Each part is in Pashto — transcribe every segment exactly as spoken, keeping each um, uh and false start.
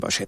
باشید.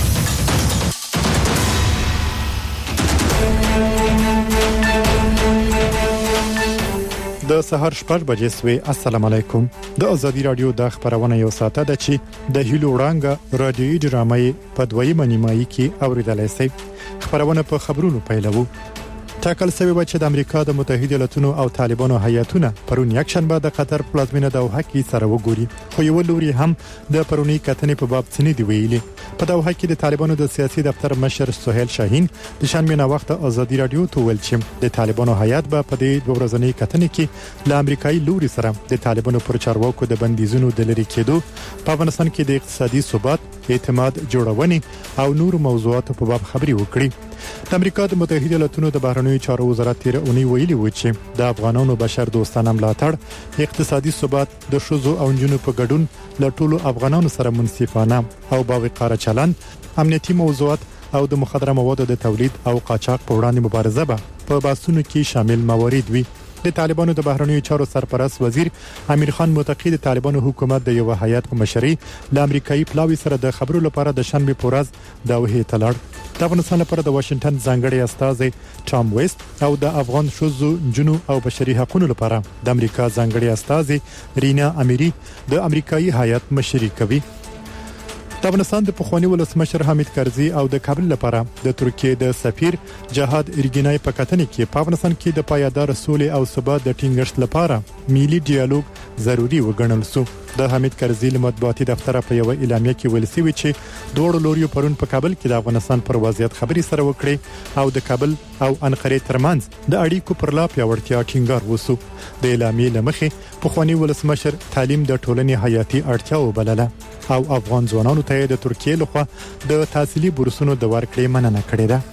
د سهار شپږ بجې سوي. السلام علیکم. د ازادي رادیو د خبرونه یو ساعته ده چې د هیلو وړانګه رادیوي ډرامې په دویمه نیمایي کې اوریدلای شي. خبرونه په خبرونو پیلوو. ټاکل شوی و چې د امریکا د متحده ایالاتونو او طالبانو هیئتونه پرون یک شنبه د قطر پلازمینه دوحه کې سره وګوري. خو یو لوري هم د پرونی کتنې په باب څه نه دی ویلي. په دوحه کې د طالبانو د سیاسي دفتر مشر سهیل شاهین د شنبه نه وخت ازادي رادیو ته ویل چې د طالبانو هیئت به په دې دوه ورځنۍ کتنې کې له امریکایي لوري سره د طالبانو پر چارواکو د بندیزونو د لری کېدو، په افغانستان کې د اقتصادي ثبات، اعتماد جوړونې او نور موضوعاتو په باب خبري وکړي. د امریکا د متحده ایالاتونو د بهرنیو چارو وزارت تیر اونۍ ویلي و چې د افغانانو بشر دوستانه ملاتړ، اقتصادي ثبات، د شوزو او جنونو په ګډون له ټولو افغانانو سره منصفانه او باوقاره چلند، امنیتي موضوعات او د مخدره موادو د تولید او قاچاق په وړاندې مبارزه به په باسونو کې شامل موارد وي. د طالبانو د بهرنیو چارو سرپرست وزیر امیر خان متقی د طالبانو حکومت د یو هیئت په مشرۍ له امریکایي پلاوی سره د خبرو لپاره د شنبه په ورځ دوحه ته لاړ. د افغانستان لپاره د واشنگټن ځانګړي استازي ټام ویست او د افغان شوزو جنو او بشري حقوقو لپاره د امریکا ځانګړي استازي رینا امیری د امریکایي هیئت مشري کوي. د افغانستان د پخوانی ولسمشر حامد کرزي او د کابل لپاره د ترکیه د سفیر جهاد ارګینای په کتنې کې په افغانستان کې د پایدار سولې او ثبات د ټینګښت لپاره ملي ډیالوګ ضروری وګڼل شو. د حامد کرزي له مطبوعاتي دفتر په یو اعلامیه کې ویل شوی چې دوه لوري پرون په کابل کې د افغانستان پر وضعیت خبري سره وکړي او د کابل او انقره ترمنځ د اړیکو پر لا پیاوړتیا ټینګار وسو. د اعلامیې لمخې پخوانی ولسمشر تعلیم د ټولنې حیاتي اړتیا وبلله او افغان ځوانانو ته د ترکیه لخوا د تحصیلي بورسونو د ورکړې مننه کړې ده.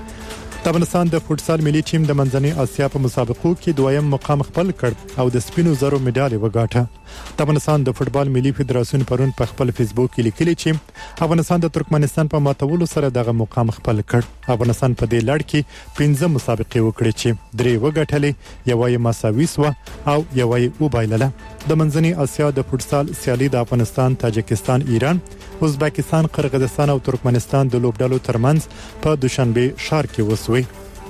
د افغانستان د فوټسال ملي ټیم د منځنۍ اسیا په مسابقو کې دویم مقام خپل کړ او د سپینو زرو مډال وګاټه. د افغانستان د فوټبال ملي فدراسیون پرون په خپل فیسبوک کې لیکلي چې افغانستان د ترکمنستان په ماتولو سره دغه مقام خپل کړ. افغانستان په دې لړ کې پنځه مسابقې وکړې چې درې وګټلې، یوه یې مساوي سو او یوه یې وبایلله. د منځنۍ اسیا د فوټسال سیالي د افغانستان، تاجکستان، ایران، ازبکستان، قرغیزستان او ترکمنستان د لوبډلو ترمنځ په دوشنبه ښار کې وسوي.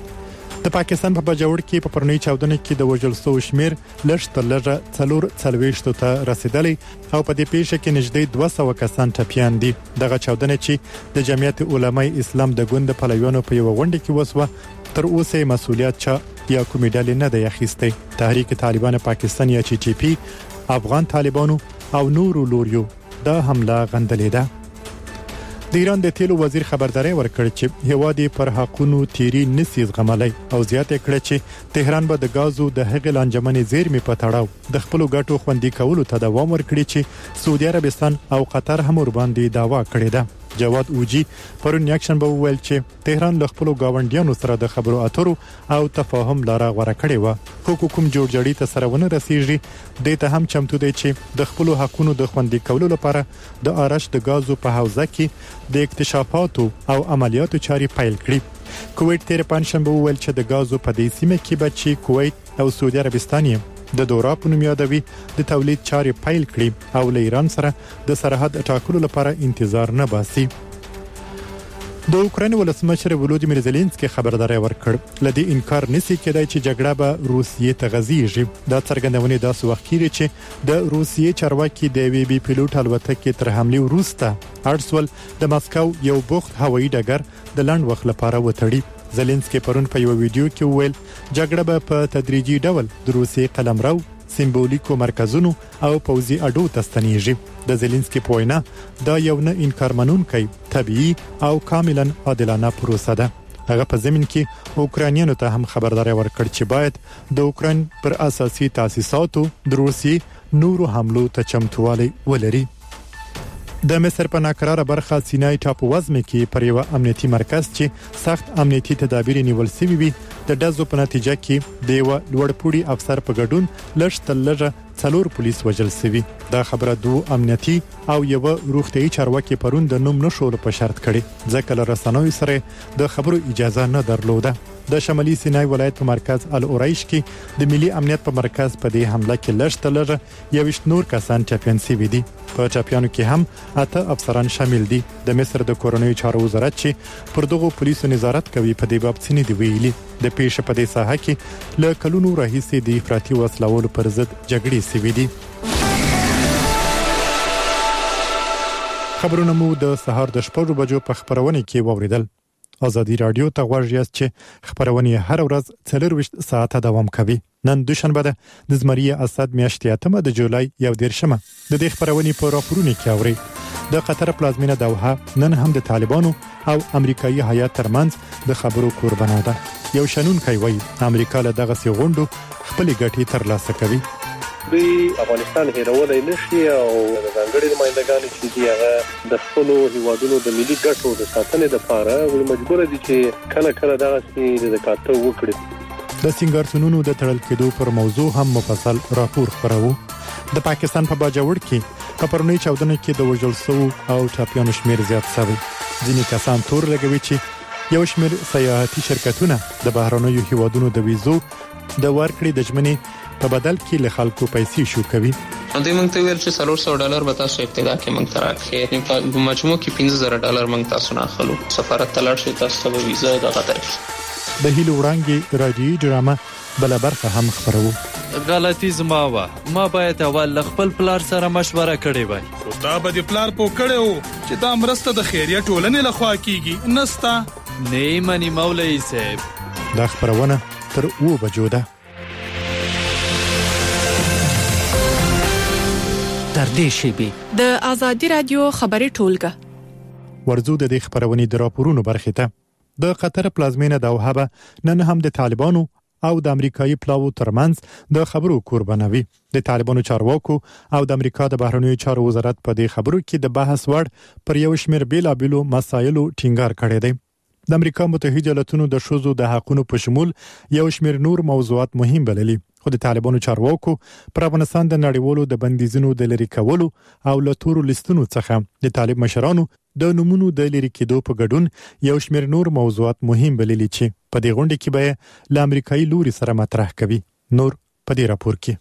د پاکستان په بجاوړ کې په پرونی چاودنه کې د وژل شوو شمیر لږ تر لږه څلور څلويشت ته رسیدلی او په دې پیښه کې نږدې دوه سوه کسان ټپیان دي. دغه چاودنه چې د جمعیت علماء اسلام د ګوند پلویانو په یو غونډه کې وسوه، تر اوسه مسؤلیت چا یا کومې ډلې نه دی اخیستی. تحریک طالبان پاکستان یا ټي ټي پی، افغان طالبانو او نورو لوریو دا حمله غندلې ده. د ایران د تیلو وزیر خبرداري ورکړ چې هواد پر حقونو تیری نسی زغملای او زیاته کړ چې تهران به د غازو د هغې لانجمنې زیرمې په تړاو د خپل ګټو خوندي کولو ته دوام ورکړي چې سعودي عربستان او قطر هم ور باندې داوا کړی ده. جواد اوجی پرون یکشن به ویل چې تهران له خپل گاونډیانو سره د خبرو اترو او تفاهم لاره غوړه کړې و. خو کوم جوړجړی ته سره ونه رسیږي، د ته هم چمتو دی چې د خپل حقونو د خوندي کولو لپاره د آرش د غازو په حوزه کې د اکتشافاتو او عملیاتو چاري پیل کړي. کویت تیر پنځشنبه ویل چې د غازو په دې سیمه کې به چې کویت او سعودي عربستان د دورا په نوم یادوي د تولید چاري پیل کړي او له ایران سره د سرحد ټاکلو لپاره انتظار نه باسي. د اوکراین ولسمشر ولودیمیر زيلنسکي خبرداري ورکړ لدی انکار نسی کېدای چې جګړه به روسیې ته غځيږي. دا څرګندونه داسې وخت کې چې د روسیې چارواکي د وی بي پیلوټ الوتکې تر حمله وروسته ارسول د ماسکو یو بوخت هوایي ډګر د لنډ وخت لپاره وتړي. زيلنسکي پرون په یو ویډیو کې وویل جګړه به په تدریجي ډول د روسیې قلمرو، سمبولیکو مرکزونو او پوځي اډو ته ستنیږي. د زيلنسکي په وینا دا یو نه انکار منونکی، طبيعي او کاملا عادلانه پروسه ده. هغه په زمين کې اوکرانیانو ته هم خبرداري ورکړ چې باید د اوکران پر اساسي تاسیساتو د روسیې نورو حملو ته چمتووالی ولري. د مصر په ناکراره برخه سینای ټاپو وزمه کې پر یو امنیتي مرکز چې سخت امنیتي تدابیر نیول شوی وي د دزو په نتیجه کې د یو لوړپوړي افسر په ګډون لږ تر لږه څلور پولیس وژل شوي. دا خبره دوه امنیتي او یو روغتيایي چارواکي پرون د نوم نشول په شرط کړي ځکه له رسنوي سره د خبرو اجازه نه درلوده. د شمالي سینای ولایت په مرکز العریش کې د ملي امنیت په مرکز په دې حمله کې لږ تلره یوشت نور کسان ټاپین شوي دي. په ټاپیانو کې هم اته افسران شامل دي. د مصر د کورنۍ چارو وزارت چې پر دغه پولیسو نظارت کوي په دې باب څه نه دی ویلي. د پیښې په دې ساحه کې له کلونو راهیسې د افراطي وسلوالو پر ضد جګړې شوي دي. خبرونه مو د سهار د شپږ بجو په خبرونه کې واوریدل. آزادی رادیو ته غواړئ چې خبرونه هر ورځ څلور ساعته دوام کوي. نن دوشنبه ده د زمری اسد میاشتې اتمه د جولای یو دیرشمه. د دې خبرونه په راپورونه کې اوري. د قطر پلازمینه دوحه نن هم د طالبانو او امریکایي هیات ترمنځ د خبرو قربانه ده. یو شنونکی وایي امریکا له دغه سي غونډو خپل ګټې ترلاسه کوي. دوی افغانستان هیرولای نشي او د ځانګړي نمائندګانو چې دی هغه د خپل هیوادونو د ملي ګټو د ساتنې لپاره وي مجبور دي چې کله کله دغه سي د کاته وکړي. د سنگارتونونو د تړل کېدو پر موضوع هم مفصل راپور خبرو. د پاکستان په باجوړ کې په پرونی چاودنه کې د وژل شوو او ټاپیانو شمیر زیات شوی. ځینې کسان تور لګوي چې یو شمیر سیاحتي شرکتونه د بهرنیو هیوادونو د ویزو د ورکړې د ژمنې په بدل کې له خلکو پیسې شو کوي. دوی موږ ته ویل چې څلور سوه ډالر به تاسو ابتدا کې موږ ته راکړي. په مجموع کې پنځه زره ډالر موږ تاسو نه اخلو. سفارت ته لاړ شئ تاسو ته ویزه دغه درکړي. د هیلو وړانګې رادیوي ډرامه بل برخه هم خبرو. غلطی زما وا ما باید اول خپل پلار سره مشوره کړې وای. خو دا به د پلار په کړو چې دا مرسته د خیریه ټولنې لخوا کیږي نستا نه منی مولوی صاحب. دا خبرونه تر و بجو ده. تر دې شی د آزادی رادیو خبري ټولګه ورزو د دې خبرونې د راپورونو برخه ته. د قطر پلازمینه دوحه نن هم د طالبانو او د امریکایي پلاوو ترمنځ د خبرو قربانوي. د طالبانو چارواکو او د امریکا د بهرنیو چارو وزارت په دې خبرو کې د بحث وړ پر یو شمېر بیلابېلو مسایلو ټینګار کړی دی. د امریکا متحده ایالاتونو د ښځو د حقوقو په شمول یو شمېر نور موضوعات مهم بللي. خو د طالبانو چارواکو پر افغانستان د نړیوالو د بندیزونو د لری کولو او له تورو لیستونو څخه د طالب مشرانو د نمونو د لری کېدو په ګډون یو شمېر نور موضوعات مهم بللي چې په دې غونډه کې به له امریکایي لوري سره مطرح کوي. نور په دې راپور کې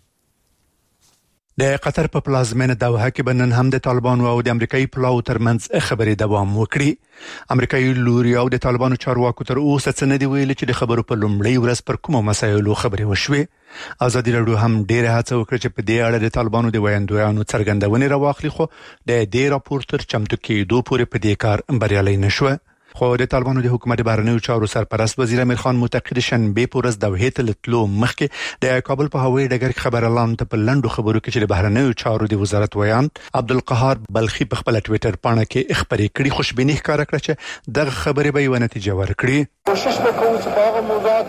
د قطر په پلازمینه دوحه کې بنن هم د طالبانو او د امریکایي پلاو ترمنځ خبرې دوام وکړي. امریکایي لوري او د طالبانو چارواکو تر اوسه څه نه دی ویلي چې د خبرو په لومړۍ ورځ پر کومو مسایلو خبرې وشوي. آزادي رادیو هم ډیره هڅه وکړه چې په دې اړه د طالبانو د ویاندویانو څرګندونې راواخلي خو د دې راپور تر چمتو کېدو پورې په دې کار بریالي نشو. خو د طالبانو د حکومت بهرنیو چارو سرپرست وزیر امیر خان معتقد شنبه په ورځ دوحې ته لتلو مخکې د کابل په هوایي ډګر کې خبرلاندو ته په لنډو خبرو کې چې د بهرنیو چارو د وزارت ویان عبدالقهار بلخي په خپل ټوئیټر پاڼه کې خبرې کړې. خوشبیني ښکاره کړه چې دغه خبرې به یو نتیجه ورکړي. کوشش وکړو چې په هغه موضوعات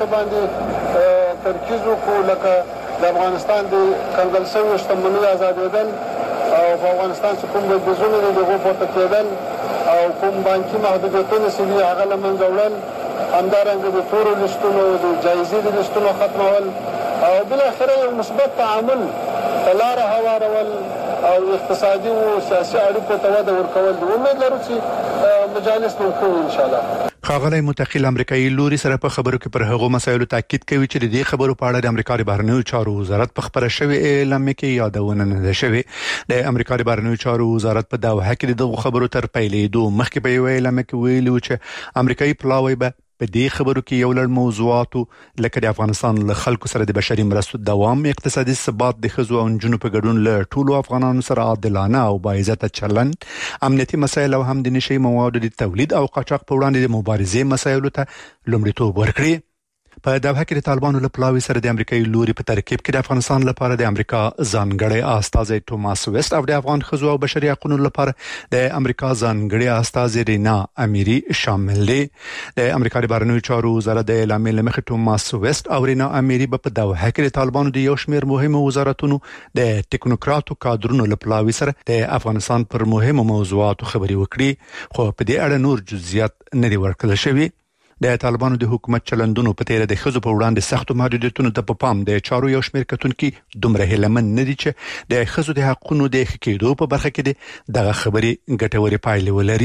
باندې ترکیز وکړو لکه د افغانستان د کنګل شویو شتمنیو آزادېدل او په افغانستان کې کوم بندیزونه دي دغه پورته کېدل او کوم بانکي محدودیتونه چې دي هغه له منځه وړل، همدارنګه د تورو لیستونو د جایزې د لیستونو ختمول او بالاخره یو مثبت تعامل ته لاره هوارول او اقتصادي او سیاسي اړیکو ته وده ورکول دي. امید لرو چې مجالس مو کوي ان شاء الله. ښاغلی متقیل امریکایي لوري سره په خبرو کې پر هغو مسایلو تاکید کوي چې د دې خبرو په اړه د امریکا د بهرنیو چارو وزارت په خبره شوی اعلامیه کې یادونه نه ده شوې. د امریکا د بهرنیو چارو وزارت په دوحه کې دغه خبرو تر پیلېدو مخکې په یو اعلامیه کې ویلي و چې امریکایي پلاوی به په دې خبرو کې یو لړ موضوعاتو لکه د افغانستان له خلکو سره د بشري مرستو دوام، اقتصادي ثبات، د ښځو او نجونو په ګډون له ټولو افغانانو سره عادلانه او باعزته چلند، امنیتي مسایل او هم د نشي موادو د تولید او قاچاق په وړاندې د مبارزې مسایلو ته لومړیتوب ورکړي. په دوحه کې د طالبانو له پلاوي سره د امریکایي لوري په ترکیب کې د افغانستان لپاره د امریکا ځانګړی استازی توماس ویسټ او د افغان ښځو او بشري حقوقو لپاره د امریکا ځانګړی استازی رینا امیری شامل دي. د امریکا د بهرنیو چارو وزارت د اعلامیې له مخې توماس ویسټ او رینا امیری په دوحه کې د طالبانو د یو شمېر مهمو وزارتونو د ټیکنوکراتو کادرونو له پلاوي سره د افغانستان پر مهمو موضوعاتو خبرې وکړي، خو په دې اړه نور جزئیات نه دي ورکړل شوي. د طالبانو د حکومت چلندونو په تیر د ښځو په وړاندې سختو محدودیتونو ته په پام د چارو یو شمېر کتونکي دومره هیلمن نه دي چې د ښځو د حقوقو د ښه کېدو په برخه کې دغه خبرې ګټورې پایلې ولري.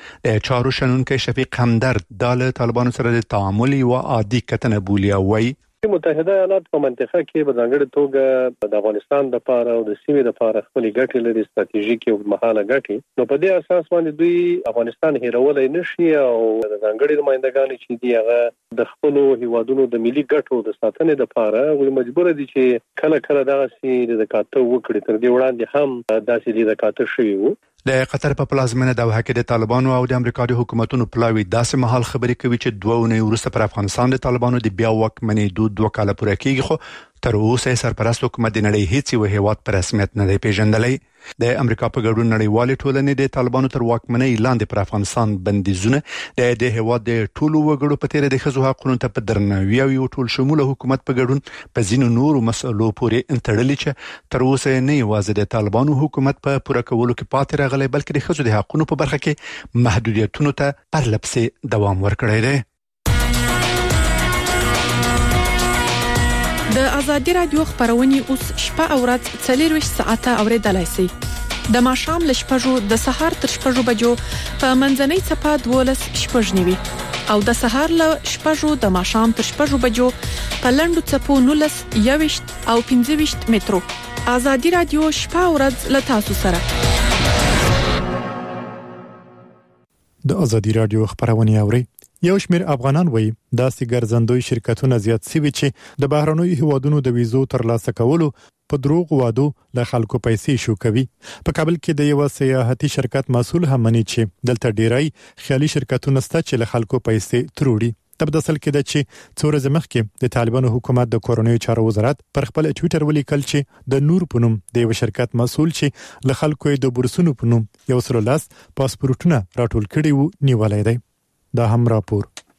د چارو شنونکو شفیق همدرد د طالبانو سره د تعامل او عادي کتنه بولی او وی متحده ایالات په منطقه کې په ځانګړي توګه د افغانستان د لپاره او د سیمې د لپاره خپل ګټې لري، ستراتیژیک او مهاله ګټې. نو په دې اساس باندې دوی افغانستان هیرولای نشي او د ځانګړي نمائندګان چې دی هغه د خپل هیوادونو د ملي ګټو د ساتنې لپاره وي مجبور دي چې کله کله دغه سي د کاته وکړي. تر دې وړاندې هم داسې د کاته شوی وو. د قطر په پلازمینه دوحه کې د طالبانو او د امریکا د حکومتونو پلاوی داسې مهال خبرې کوي چې دوه ونې وروسته پر افغانستان د طالبانو د بیا واکمنۍ دود دوه کاله پوره کیږي، خو تر اوسه سرپرست حکومت د نړۍ هیڅ یو هیواد پر رسمیت نه دی پیژندلی. د امریکا په ګډون نړیوالې ټولنې د طالبانو تر واکمنۍ لاندې پر افغانستان بندیزونه د دې هیواد د ټولو وګړو په تیر د ښځو حقوقو ته په درناوي او یو ټول شموله حکومت په ګډون په ځینو نورو مسلو پورې انتړلي چې تر اوسه نه یوازې د طالبانو حکومت په پوره کولو کې پاتې راغلی بلکې د ښځو د حقوقو په برخه کې محدودیتونو ته پرلپسې دوام ورکړی دی. د ازادي رادیو خبرونه اوس شپه او ورځ څلور ساعته اوریدلای شئ. د ماښام ل شپږو د سهار تر شپږو بجو په منځنۍ صفه دولس شپږ نیوي او د سهار ل شپږو د ماښام تر شپږو بجو په لندو صفو نولس یوشت او پنځه مترو. ازادي رادیو شپه او ورځ ل تاسو سره. د ازادي رادیو خبرونه اوري. یو شمېر افغانان وایي دا سیګرزندوی شرکتونه زیات سوي چې د بهرنیو هیوادونو د ویزو ترلاسه کولو په دروغ وادو له خلکو پیسې شو کوي. په کابل کې د یو سیاحتي شرکت مسول هم مني چې دلته ډیرای خیالي شرکتونه ست چې له خلکو پیسې تروړي. تبدسل کې د چې څو ورځې مخکې د طالبانو حکومت د کورونیو چارو وزارت پر خپل ټوئیټر ولیکل چې د نور پونم د یو شرکت مسول چې له خلکو د بورسونو پونم یو سره لاس پاسپورتونه راټول کړي وو نیولای دی. دا هم راپور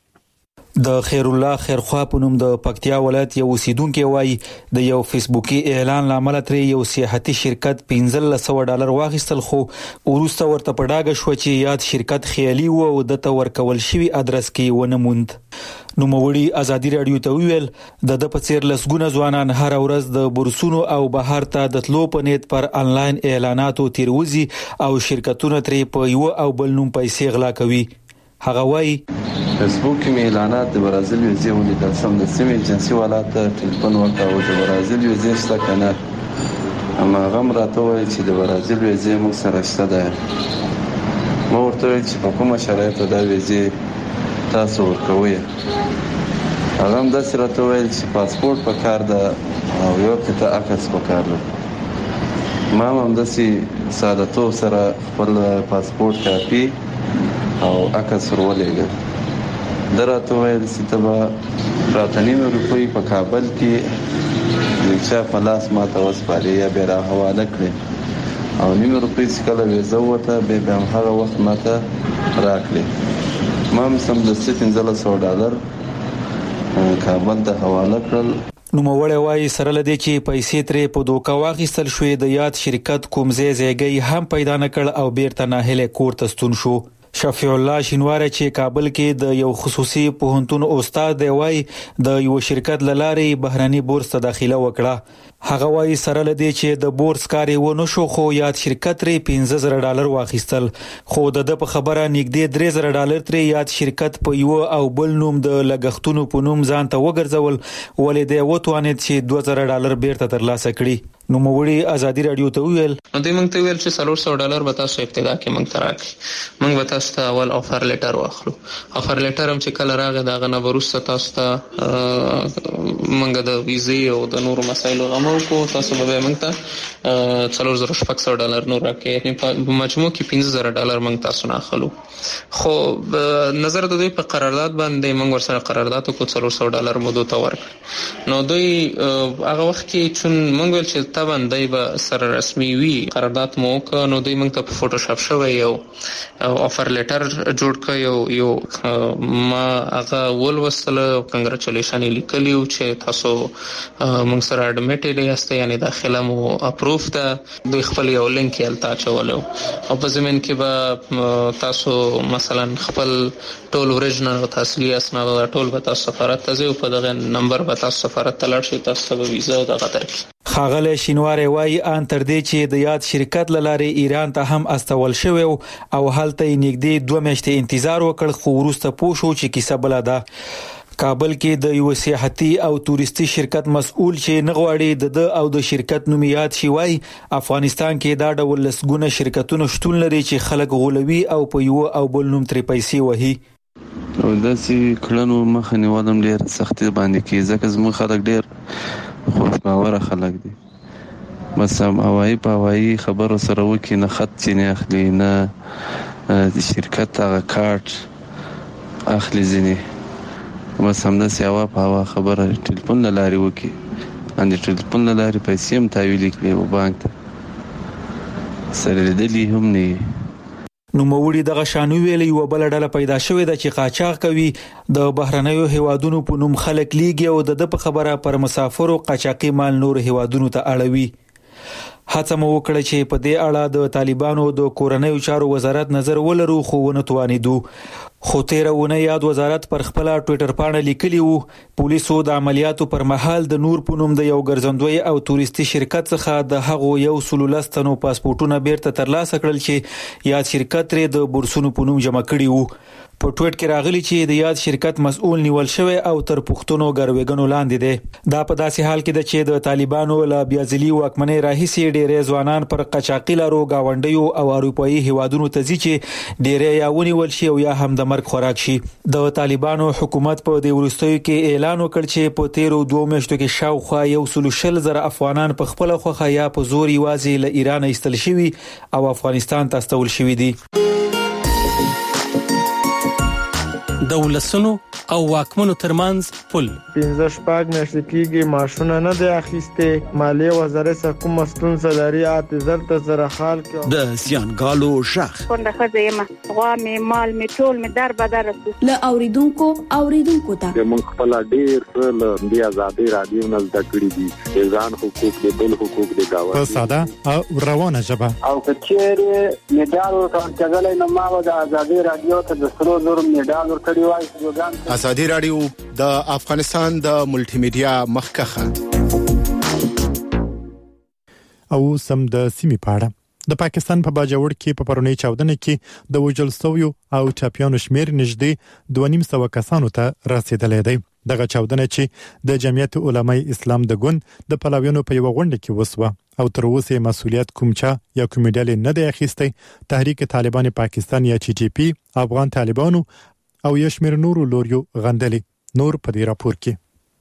د خیر الله خیرخوا په نوم د پکتیا ولایت یو اوسیدونکو وایي د یو فیسبوکي اعلان لامل تر یو سیاحتي شرکت پنځه سوه ډالر واخیستل، خو ورسته ورته پډاګه شو چې یاد شرکت خیالي وو او د تور کول شوی ادرس کې ونه موند. نو موړي ازادي رادیو ته ویل د د پڅیر لسګونه ځوانان هر ورځ د بورسونو او بهر ته د تلو په نیت پر انلاین اعلاناتو تیروزي او شرکتونه ترې په یو او بل نوم پیسې غلا کوي. هغه وایي فیسبوک کې اعلانات د برازیل ویزې ولیدل، سم د سیمې ایجنسي والاته ټلیفون وکړ د برازیل ویزې څه کنه، اما غم راته وایي چې د برازیل ویزې موږ سره شته ده. مو ورته ویل چې په کومه شرایطو دا ویزې تاسو ورکوئ. هغه هم داسې راته ویل چې پاسپورت پکار ده او یو قطعه عکس پکار ده. ما هم داسې ساده‌توب سره خپل پاسپورت کاپي او عکس ورولېږه. درته ویل چې تبا راتنیمه روپۍ په کابل کې نقشه په لاس ماته وسپاري یا به را حواله کړي او نیمه روپۍ چې کله ویزه وته به به هغه وخت ماته راکړي. ما هم سم د پنځه سوه ډالر کابل ته حواله کړل. نو موړی وایي سره لدی چې پیسې ترې په دوکا واخیستل شوې، د یاد شرکت کوم ځای ځایګي هم پیدا نکړ او بیرته ناهله کور ته ستون شو. شفیع الله شینواره چې کابل کې د یو خصوصي پوهنتون استاد دی وایي د یو شرکت لارې بهرني بورس ته داخله وکړه. هغه وایي سره لدی چې د بورس کاري ونه شو، خو یاد شرکت ری پنځه زره ډالر واخیستل، خو د په خبره نږدې درې زره ډالر ترې یاد شرکت په یو او بل نوم د لګښتونو په نوم ځان ته وګرځول، ولې د وټوانې چې دوه زره ډالر بیرته ترلاسه کړي. نو موړي ازادي رادیو ته ویل نو دوی موږ ته ویل چې څلور سوه ډالر به تاسو ابتدا کې موږ ته راکړي، موږ به تاسو ته اول افر لیټر واخلو. افر لیټر هم چې کله راغی دا غنه وروسته تاسو ته موږ د ویزې او د نورو مسایلو غمو کو تاسو به موږ ته څلور زره شپږ سوه ډالر نور راکړي، یعنی په مجموع کې پنځه زره ډالر موږ تاسو نه اخلو. خو نظر د دوی په قرارداد باندې موږ ورسره قرارداد کو څلور سوه ډالر مو دوی ته ورکړ. نو دوی هغه وخت کې چون موږ ول چې طبعا دای به سره رسمي وي قرارداد مو وکړ، نو دوی موږ ته په فوټوشاپ شوی یو افر لیټر جوړ کړ، یو یو ما هغه ولوستل کنګریچولیشن لیکلیو چې تاسو موږ سره اډمیټډ یاست، یعنی داخله مو اپروف ده. دوی خپل یو لینک یې التا چولو او په زمين کې به تاسو مثلا خپل ټول اوریجنل او اصلي اسناد ټول به تاسو سفارت ته ځو، په دغه نمبر به تاسو سفارت ته لاړ شئ، تاسو به ویزا او دغه درکړي. خاغله شینواری وای ان تر دې چې د یاد شرکت لاره ایران ته هم استول شوی او هلته نږدې دوه میاشتې انتظار وکړ خو وروسته پوه شو چې کیسه بل ده. کابل کې د یو سیاحتي او تورستي شرکت مسؤل چې نغواړي د او د شرکت نوم یاد شي وای افغانستان کې دا ډول لسګونه شرکتونه شتون لري چې خلک غولوي او په یو او بل نوم ترې پیسې وهي. او داسې کړنو مخه نیولم ډېر سختي باندې کې ځکه زموږ خلک ډېر خوش باوره خلک دي. بس هم هوایي په هوایي خبرو سره وکړي نه خط ځینې اخلي نه د شرکت هغه کارت اخلي ځینې بس همداسې هوا په هوا خبره ټلیفون له لارې وکړي ان د ټلیفون له لارې پیسې هم تحویل کړي او بانک ته سره لیدلي هم نه وي. نوموړي دغه شانو ویلي یو بل ډله پیدا شوې ده چې قاچاق کوي د بهرنیو هیوادونو په نوم خلک لیږي او د په خبره پر مسافرو قاچاقي مال نور هیوادونو ته اړوي. هڅه مو وکړه چې په دې اړه د طالبانو د کورنیو چارو وزارت نظر ولرو خو ونه توانیدو. خو تیرونه یاد وزارت پر خپل ټوئیټر باندې لیکلی وو پولیسو د عملیاتو پر مهال د نور پونوم د یو ګرځندوی او تورستي شرکت څخه د هغو یو سلولستانو پاسپورتونه بیرته ترلاسه کړل چې یاد شرکت لري د بورسونو پونوم جمع کړی وو. په ټویټ کې راغلی چې د یاد شرکت مسؤل نیول شوی او تر پښتونو ګروېګنو لاندې دی. دا په داسې حال کې ده چې د طالبانو له بیازلي واکمنۍ راهیسې ډېرې ځوانان پر قاچاقي لارو گاونډیو او اروپایي هیوادونو ته ځي چې ډېرې یا ونیول شي او یا هم د مرګ خوراک شي. د طالبانو حکومت په دې وروستیو کې اعلان وکړ چې په تیرو دوه میاشتو کې شاوخوا یو سل شل زره افغانان په خپل خوخه یا په زور یوازې له ایران ایستل شوي او افغانستان ته استول شوي دي. د ولسونو او واکمنو ترمنځ پل پنځه شپږ میاشتې کېږي معاشونه نه دی اخیستې. مالیې وزارت څخه کوم ستونزه لري اته زره زره خال کې د زیانګالو شخ څنګه خځه یم غوا مې مال مې ټول مې در بدر له اوریدونکو اوریدونکو ته موږ خپل ډیر له دې آزادۍ رادیو نه زده کړی دي ځان حقوق دي بل حقوق دي گاوه په ساده او روانه ژبه او کچېره میډال ورکړل نو ما د آزادۍ رادیو ته د سرو زر میډال ورکړی وای. آزادۍ رادیو د افغانستان د ملټي میډیا مخکخه او سم د سیمې پاړه. د پاکستان په باجوړ کې په پرونی چاودنه کې د وجل سویو او چاپیانو شمیر نږدې دوه نیم سو کسانو ته رسیدلې دی. دغه چاودنه چې د جمعیت علماء اسلام د ګوند د پلاویانو په یو غونډه کې وسوه او تر اوسه مسولیت کوم چا یا کوم ډلې نه دی اخیستی. تحریک طالبان پاکستان یا ټي ټي پی افغان طالبانو او یشمیر نورو لوریو غندلي. نور په دې راپور کې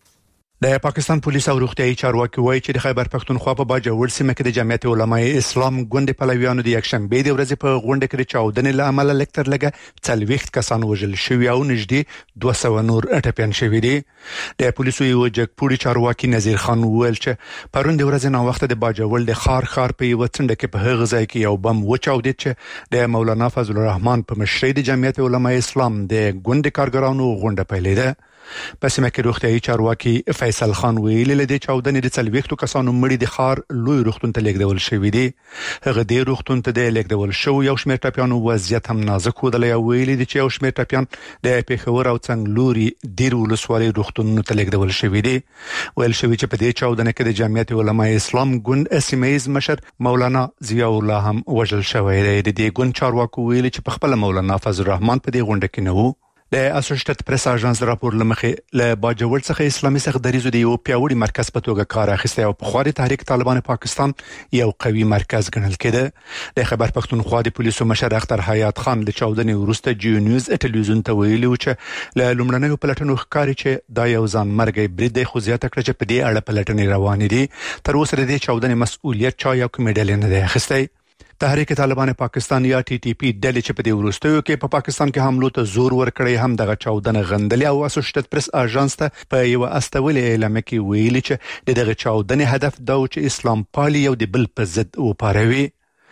د پاکستان پولیس او روغتيایي چارواکي وایي چې د خیبر پښتونخوا په باجوړ سیمه کې د جمعیت علماء اسلام ګوند پلویانو د یکشنبه د ورځې په غونډه کې د چاودنې له امله لکتر لګه څلويخت کسان وژل شوي او نږدې دوه سوه نور اټپيان شوي دي. د پولیسو یو جګپوړي چارواکي نذیر خان ویل چې پرون د ورځې نو وخت د باجوړ د خار خار په یو څنډه کې په هغه ځای کې یو بم وچاودید چې د مولانا فضل الرحمن په مشرۍ د جمعیت علماء اسلام د ګوند کارګرانو غونډه پیلېده. پس مکه روغتيایي چارواکي فیصل خان ویل له دې چاودنې د څلويختو کسانو مړي د خار لوی روغتون ته لیږدول شوی دی. هغه د روغتون ته د لیږدول شو یو شمېر ټپيانو وضعیت هم نازک ودل یو ویل دي چې یو شمېر ټپيان د پیښور او څنګلوري ډیر ولسوالۍ روغتونونو ته لیږدول شوی دی. ویل شوی چې په دې چاودنه کې د جمعیت علماء اسلام ګوند اسمیز مشر مولانا ضیاء الله هم وژل شوی دی. د دې ګوند چارواکو ویل چې په خپل مولانا فضل الرحمن په دې غونډه کې نه وو. د اسوسییټډ پریس اژانس راپور لمخې له باجوړ څخه اسلامي سخدریزو د یو پیاوړي مرکز په توګه کار اخیستی او په خوري تحریک طالبان پاکستان یو قوي مرکز ګڼل کېده. د خیبر پښتونخوا د پولیسو مشر اختر حیات خان د چاودنې وروسته جیو نیوز ټلویزیون ته ویلي و چې له لومړنیو پلټنو ښکاري چې دا یو ځان مرګي برید دی، خو زیاته کړه چې په دې اړه پلټنې روانې دي. تر اوسه د دې چاودنې مسؤلیت چا یا کومې ډلې نه دی اخیستی. تحریک طالبان پاکستان یا ټي ټي پی ډلې چې په دې وروستیو کې په پاکستان کې حملو ته زور ورکړی هم دغه چاودنه غندلې او اسوسییټډ پریس اژانس ته په یو استولې اعلان کې ویلي چې دغه چاودنې هدف دا و چې اسلام پالي یو د بل په ضد وپاروي.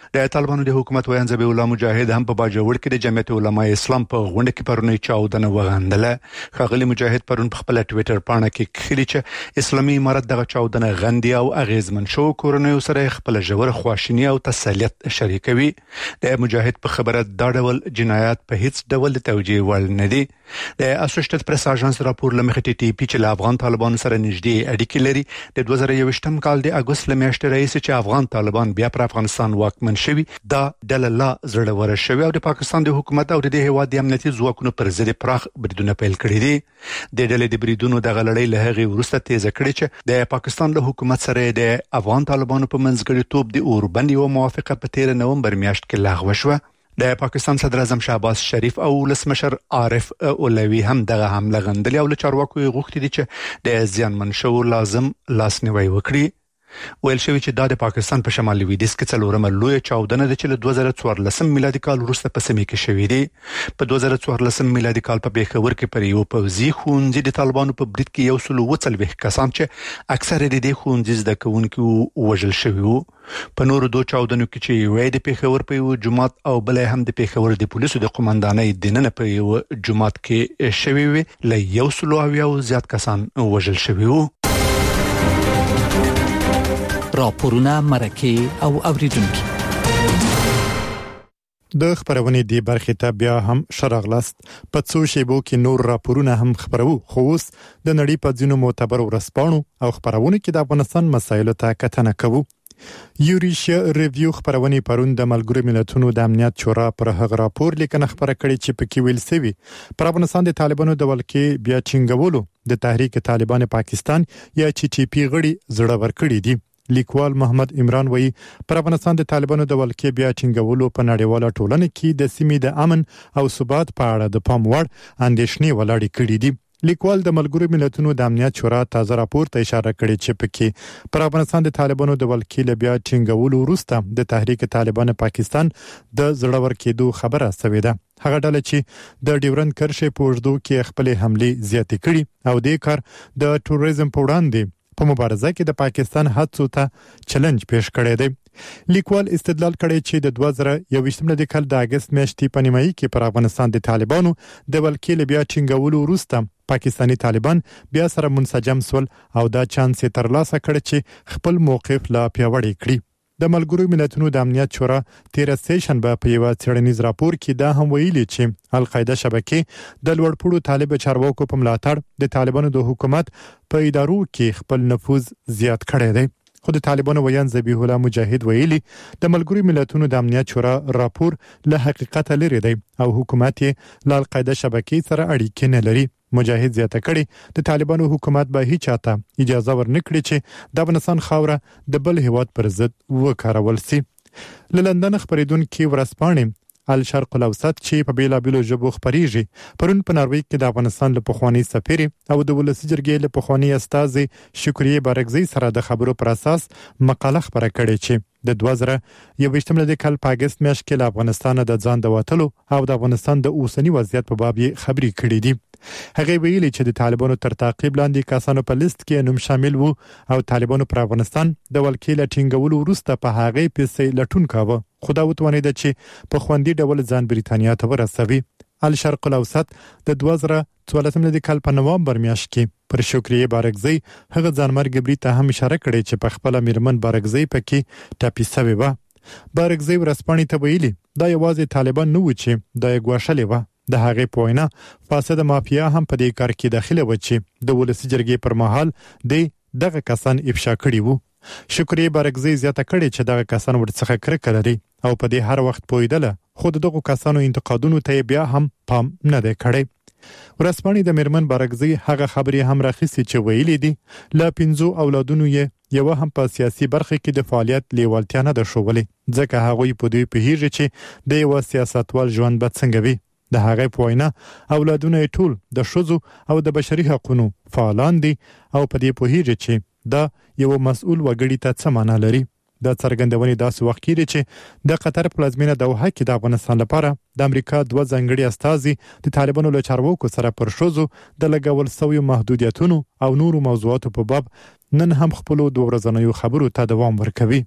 د طالبانو د حکومت ویان ذبیح الله مجاهد هم په باجوړ کې د جمعیت علماء اسلام په غونډه کې پرونی چاودنه وغندله. ښاغلي مجاهد پرون په خپل ټوئیټر پاڼه کې خلی چې اسلامي امارت دغه چاودنه غندي او اغیزمن شو کورنۍ سره خپل ژور خواشینی او تسلیت شریکوي. د مجاهد په خبره دا ډول جنایات په هیڅ ډول توجیه وړ نه دي. د اسوسییټډ پریس اژانس راپور لمخې ټي ټي پی چې له افغان طالبانو سره نږدې اړیکې لري د دوه زره یوویشتم کال د اګوست لمیاشتې راهیسې چې افغان طالبان بیا پر افغانستان واکمن شوي دا ډله لا زړه شوي او د پاکستان د حکومت او د هیواد د امنیتي ځواکونو پر ضد پراخ بریدونه پیل کړي دي. د ډلې د بریدونو د غلړۍ له هغې وروسته تیزه کړې چې د پاکستان له حکومت سره د افغان طالبانو په منځګړیتوب د اوربند یو موافقه په تیر نومبر میاشت کې لغوه شوه. د پاکستان صدر اعظم شهباز شریف او ولسمشر عارف اولوی هم دغه حمله غندلې او له چارواکو غوښتي دي چې د زیانمن شو لازم لاسنیوي وکړي. ویل شوی چې دا د پاکستان په شمالي لویدیځ کې څلورمه لویه چاودنه ده چې له دوه زره څوارلسم میلادي کال وروسته په سیمه کې شوې ده. په دوه زره څوارلسم میلادي کال په پیښور کې پر یو پوځي ښوونځي د طالبانو په برید کې یو سل اووه څلوېښت کسان چې اکثره د دې ښوونځي زده کوونکي وژل شوي وو. په نورو دوه چاودنو کې چې یوې د پیښور په یو جومات او بلې هم د پیښور د پولیسو د قومندانۍ دننه په یو جومات کې شوي وي له یو سل اویا زیات کسان وژل شوي وو. راپورونه مرکه او اوریدونکو د خبرونې دی برخې ته بیا هم شراغلاست په څو شیبو کې نور راپورونه هم خبرو خو اوس د نړۍ په ځینو معتبر ورسپانو او خبرونه کې د افغانستان مسایلو ته کتنه کوو. یوریشیا ریویو خبرونه پرون د ملګرو ملتونو د امنیت شورا پر هغه راپور لیکنه خبره کړې چې پکې ویل سوي پر افغانستان د طالبانو د ولکې بیا چنګولو د تحریک طالبان پاکستان یا چي چي پی غړي زړه ور کړی دي. لیکوال محمد عمران وایي پر افغانستان د طالبانو د ولکې بیا ټینګولو په نړیواله ټولنه کې د سیمې د امن او ثبات په اړه د پام وړ اندېښنې ولاړې کړې دي. لیکوال د ملګرو ملتونو د امنیت شورا تازه راپور ته اشاره کړې چې پکې پر افغانستان د طالبانو د ولکې بیا ټینګولو وروسته د تحریک طالبان پاکستان د زړور کېدو خبره شوې ده. هغه ډله چې د ډیورند کرښې په اوږدو کې خپل حملې زیاتې کړي او د کار د ټوریزم په وړاندې په مبارزه کې د پاکستان هڅو ته چیلنج پیښ کړی دی. لیکوال استدلال کړی چې د دوه زره یوویشتم د کال د اگست میاشتې په نیمایي کې پر افغانستان د طالبانو د ولکې بیا ټینګولو وروسته پاکستانی طالبان بیا سره منسجم سول او دا چانس ترلاسه کړ چې خپل موقف لا پیاوړی کړي. د ملګرو ملتونو د امنیت شورا تیر سیشن په یو څېړنیز راپور کې دا هم ویلي چې القاعده شبکې د لوړپوړو طالب چارواکو په ملاتړ د طالبانو د حکومت په ادارو کې خپل نفوذ زیات کړی دی. خو د طالبانو ویان ذبیح الله مجاهد ویلي د ملګرو ملتونو د امنیت شورا راپور له حقیقت لري دی او حکومت یې له القاعده شبکې سره اړیکې نه لري. مجاهد زیاته کړي د طالبانو حکومت به هیڅ چاته اجازه ورنکړي چې د افغانستان خاوره د بل هیواد پر ضد وکارول شي. له لندن خبرېدونکو ورسپانې الشرق الاوسط چې په بیلابیلو ژبو خبريږي پرون په ناروې کې د افغانستان له پخوانی سفیر او د ولسی جرګې له پخوانی استاذ شکریه بارکزی سره د خبرو پر اساس مقاله خبره کړې چې د دوه زره یوویشتم د کال په اگست میاشت کې له افغانستان د ځان د وټلو او د افغانستان د اوسنی وضعیت په باب خبري کړې دي. هغه ویلي چې د طالبانو تر تعقیب لاندې کسانو په لیست کې نوم شامل وو او طالبانو پر افغانستان د ولکې له ټینګولو وروسته په هغه پیسې لټون کاوه خو دا وتوانید چې په خوندي ډول ځان بریتانیا ته ورسوي. الشرق الاوسط د دوه زره څوارلسم د کال په نومبر میاشت کې پر شکریه بارکزی هغه ځانمرګ برید ته هم اشاره کړې چې په خپل میرمن بارکزی پکې ټاپي شوی و. بارکزی ورسپانې ته ویلي دا یوازې طالبان نه و چې د غواښلې و. د هغه پوینا فاسد مافیا هم په دې کار کې داخله و چې د ولسی جرګې پر مهال د دغه کسان افشا کړي وو. شکریه بارکزی زیاته کړي چې دغه کسان ورڅخه کرکه لري او په دې هر وخت پویدله خو دغه کسانو انتقادونو ته بیا هم پام نه دی کړی. ورسپانې د میرمن بارکزی هغه خبرې هم راخیستې چې ویلي دي لا پنځو اولادونو یې یو هم په سیاسي برخه کې د فعالیت لیوالتیا نه درشولې ځکه هغه په دې پیږي چې د یو سیاستوال ژوند به څنګه وي. د هغه پوینا اولادونه ټول د شذو او د بشري حقوقو فعالان دي او په دې پیږي چې دا یو مسؤل وګړي ته څه معنا لري. د څرګندونې داسې وخت کې چې د قطر پلازمینه دوحه کې د افغانستان لپاره د امریکا دوه ځانګړي استازي د طالبانو له چارواکو سره پر شذو د لګول شویو محدودیتونو او نورو موضوعاتو په باب نن هم خپل دوه ورځنیو خبرو ته دوام ورکوي.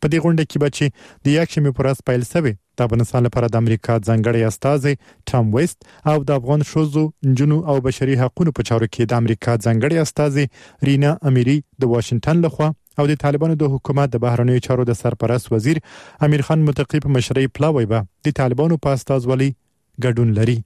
په دې غونډه کې به چې د یکشنبه پر ورځ پیل شوی د افغانستان لپاره د امریکا ځانګړی استازی ټام ویست او د افغان شوزو انجنونو او بشري حقوقو په چارو کې د امریکا ځانګړی استازی رینا امیری د واشنگټن لخوا او د طالبانو د حکومت د بهرنیو چارو د سرپرست وزیر امیر خان متقی په مشرۍ پلاوی به د طالبانو په استازولۍ ګډون لري.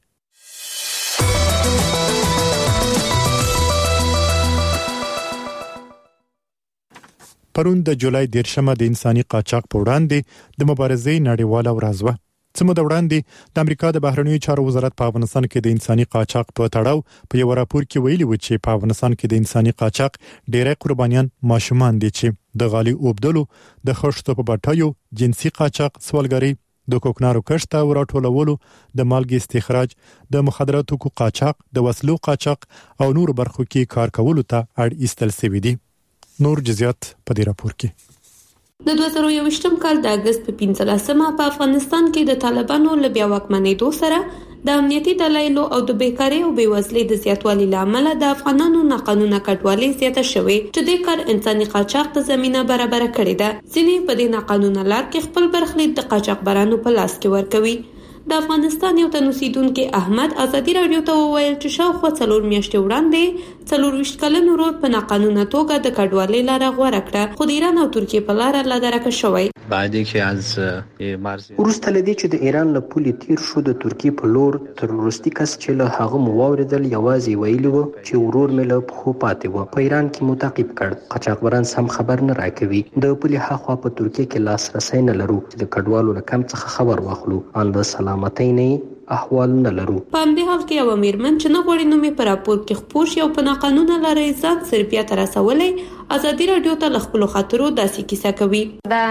پرون د جولای دیرشمه د انساني قاچاق په وړاندې د مبارزې نړیواله ورځ وه. څه موده وړاندې د امریکا د بهرنیو چارو وزارت په افغانستان کې د انساني قاچاق په تړاو په یو راپور کې ویلي و چې په افغانستان کې د انساني قاچاق ډېری قربانیان ماشومان دي چې د غالي اوبدلو د خښتو په بټایو جنسي قاچاق سوالګری د کوکنارو کښت او راټولولو د مالګې استخراج د مخدراتو قاچاق د وسلو قاچاق او نور برخو کې کار کولو ته اړ ایستل شوی دي. نور جزئیات په دې راپور کې. د دوه زره یوویشتم کال د اگست په پنځلسمه په افغانستان کې د طالبانو له بیا واکمنېدو سره د امنیتي دلایلو او د بیکارۍ او بیوزلۍ د زیاتوالي لامل د افغانانو ناقانونه کډوالۍ زیاته شوې چې د کار انساني قاچاق ته زمينه برابر کړې ده. ځینې په دې ناقانونه لار کې خپل برخلیک د قاچاقبرانو په لاس کې ورکوي. د افغانستان یو تن اوسیدونکو احمد ازادي رادیو ته وویل چې شاوخوا څلور میاشتې وړاندې څلور ویشت کلن ورور په ناقانونه توګه د کډوالۍ لاره غوره کړه، خو د ایران او ترکیې په لاره لادرکه شوی. بعدی که از مرز ورسته لدی چې د ایران له پولې تیر شو د ترکیې په لور تروریستي کس چې له هغه مو واوریدل یوازې ویلی و چې ورور مې له خو پاتې و. په ایران کې متعقب کړ. قاچاقبران سم خبر نه راکوي. د پولې هاخوا په ترکیې کې لاسرسي نه لرو چې د کډوالو له کم څخه خبر واخلو. ان د سلامتۍ نه احوال نه لرو. په همدې حال کې یو امیرمن چې نه غوړي نومې پر راپور کې خپوش یو په ناقانونه لارې ځان سربیا ته رسولې ازادي رادیو ته له خپلو خاطرو داسې کیسه کوي.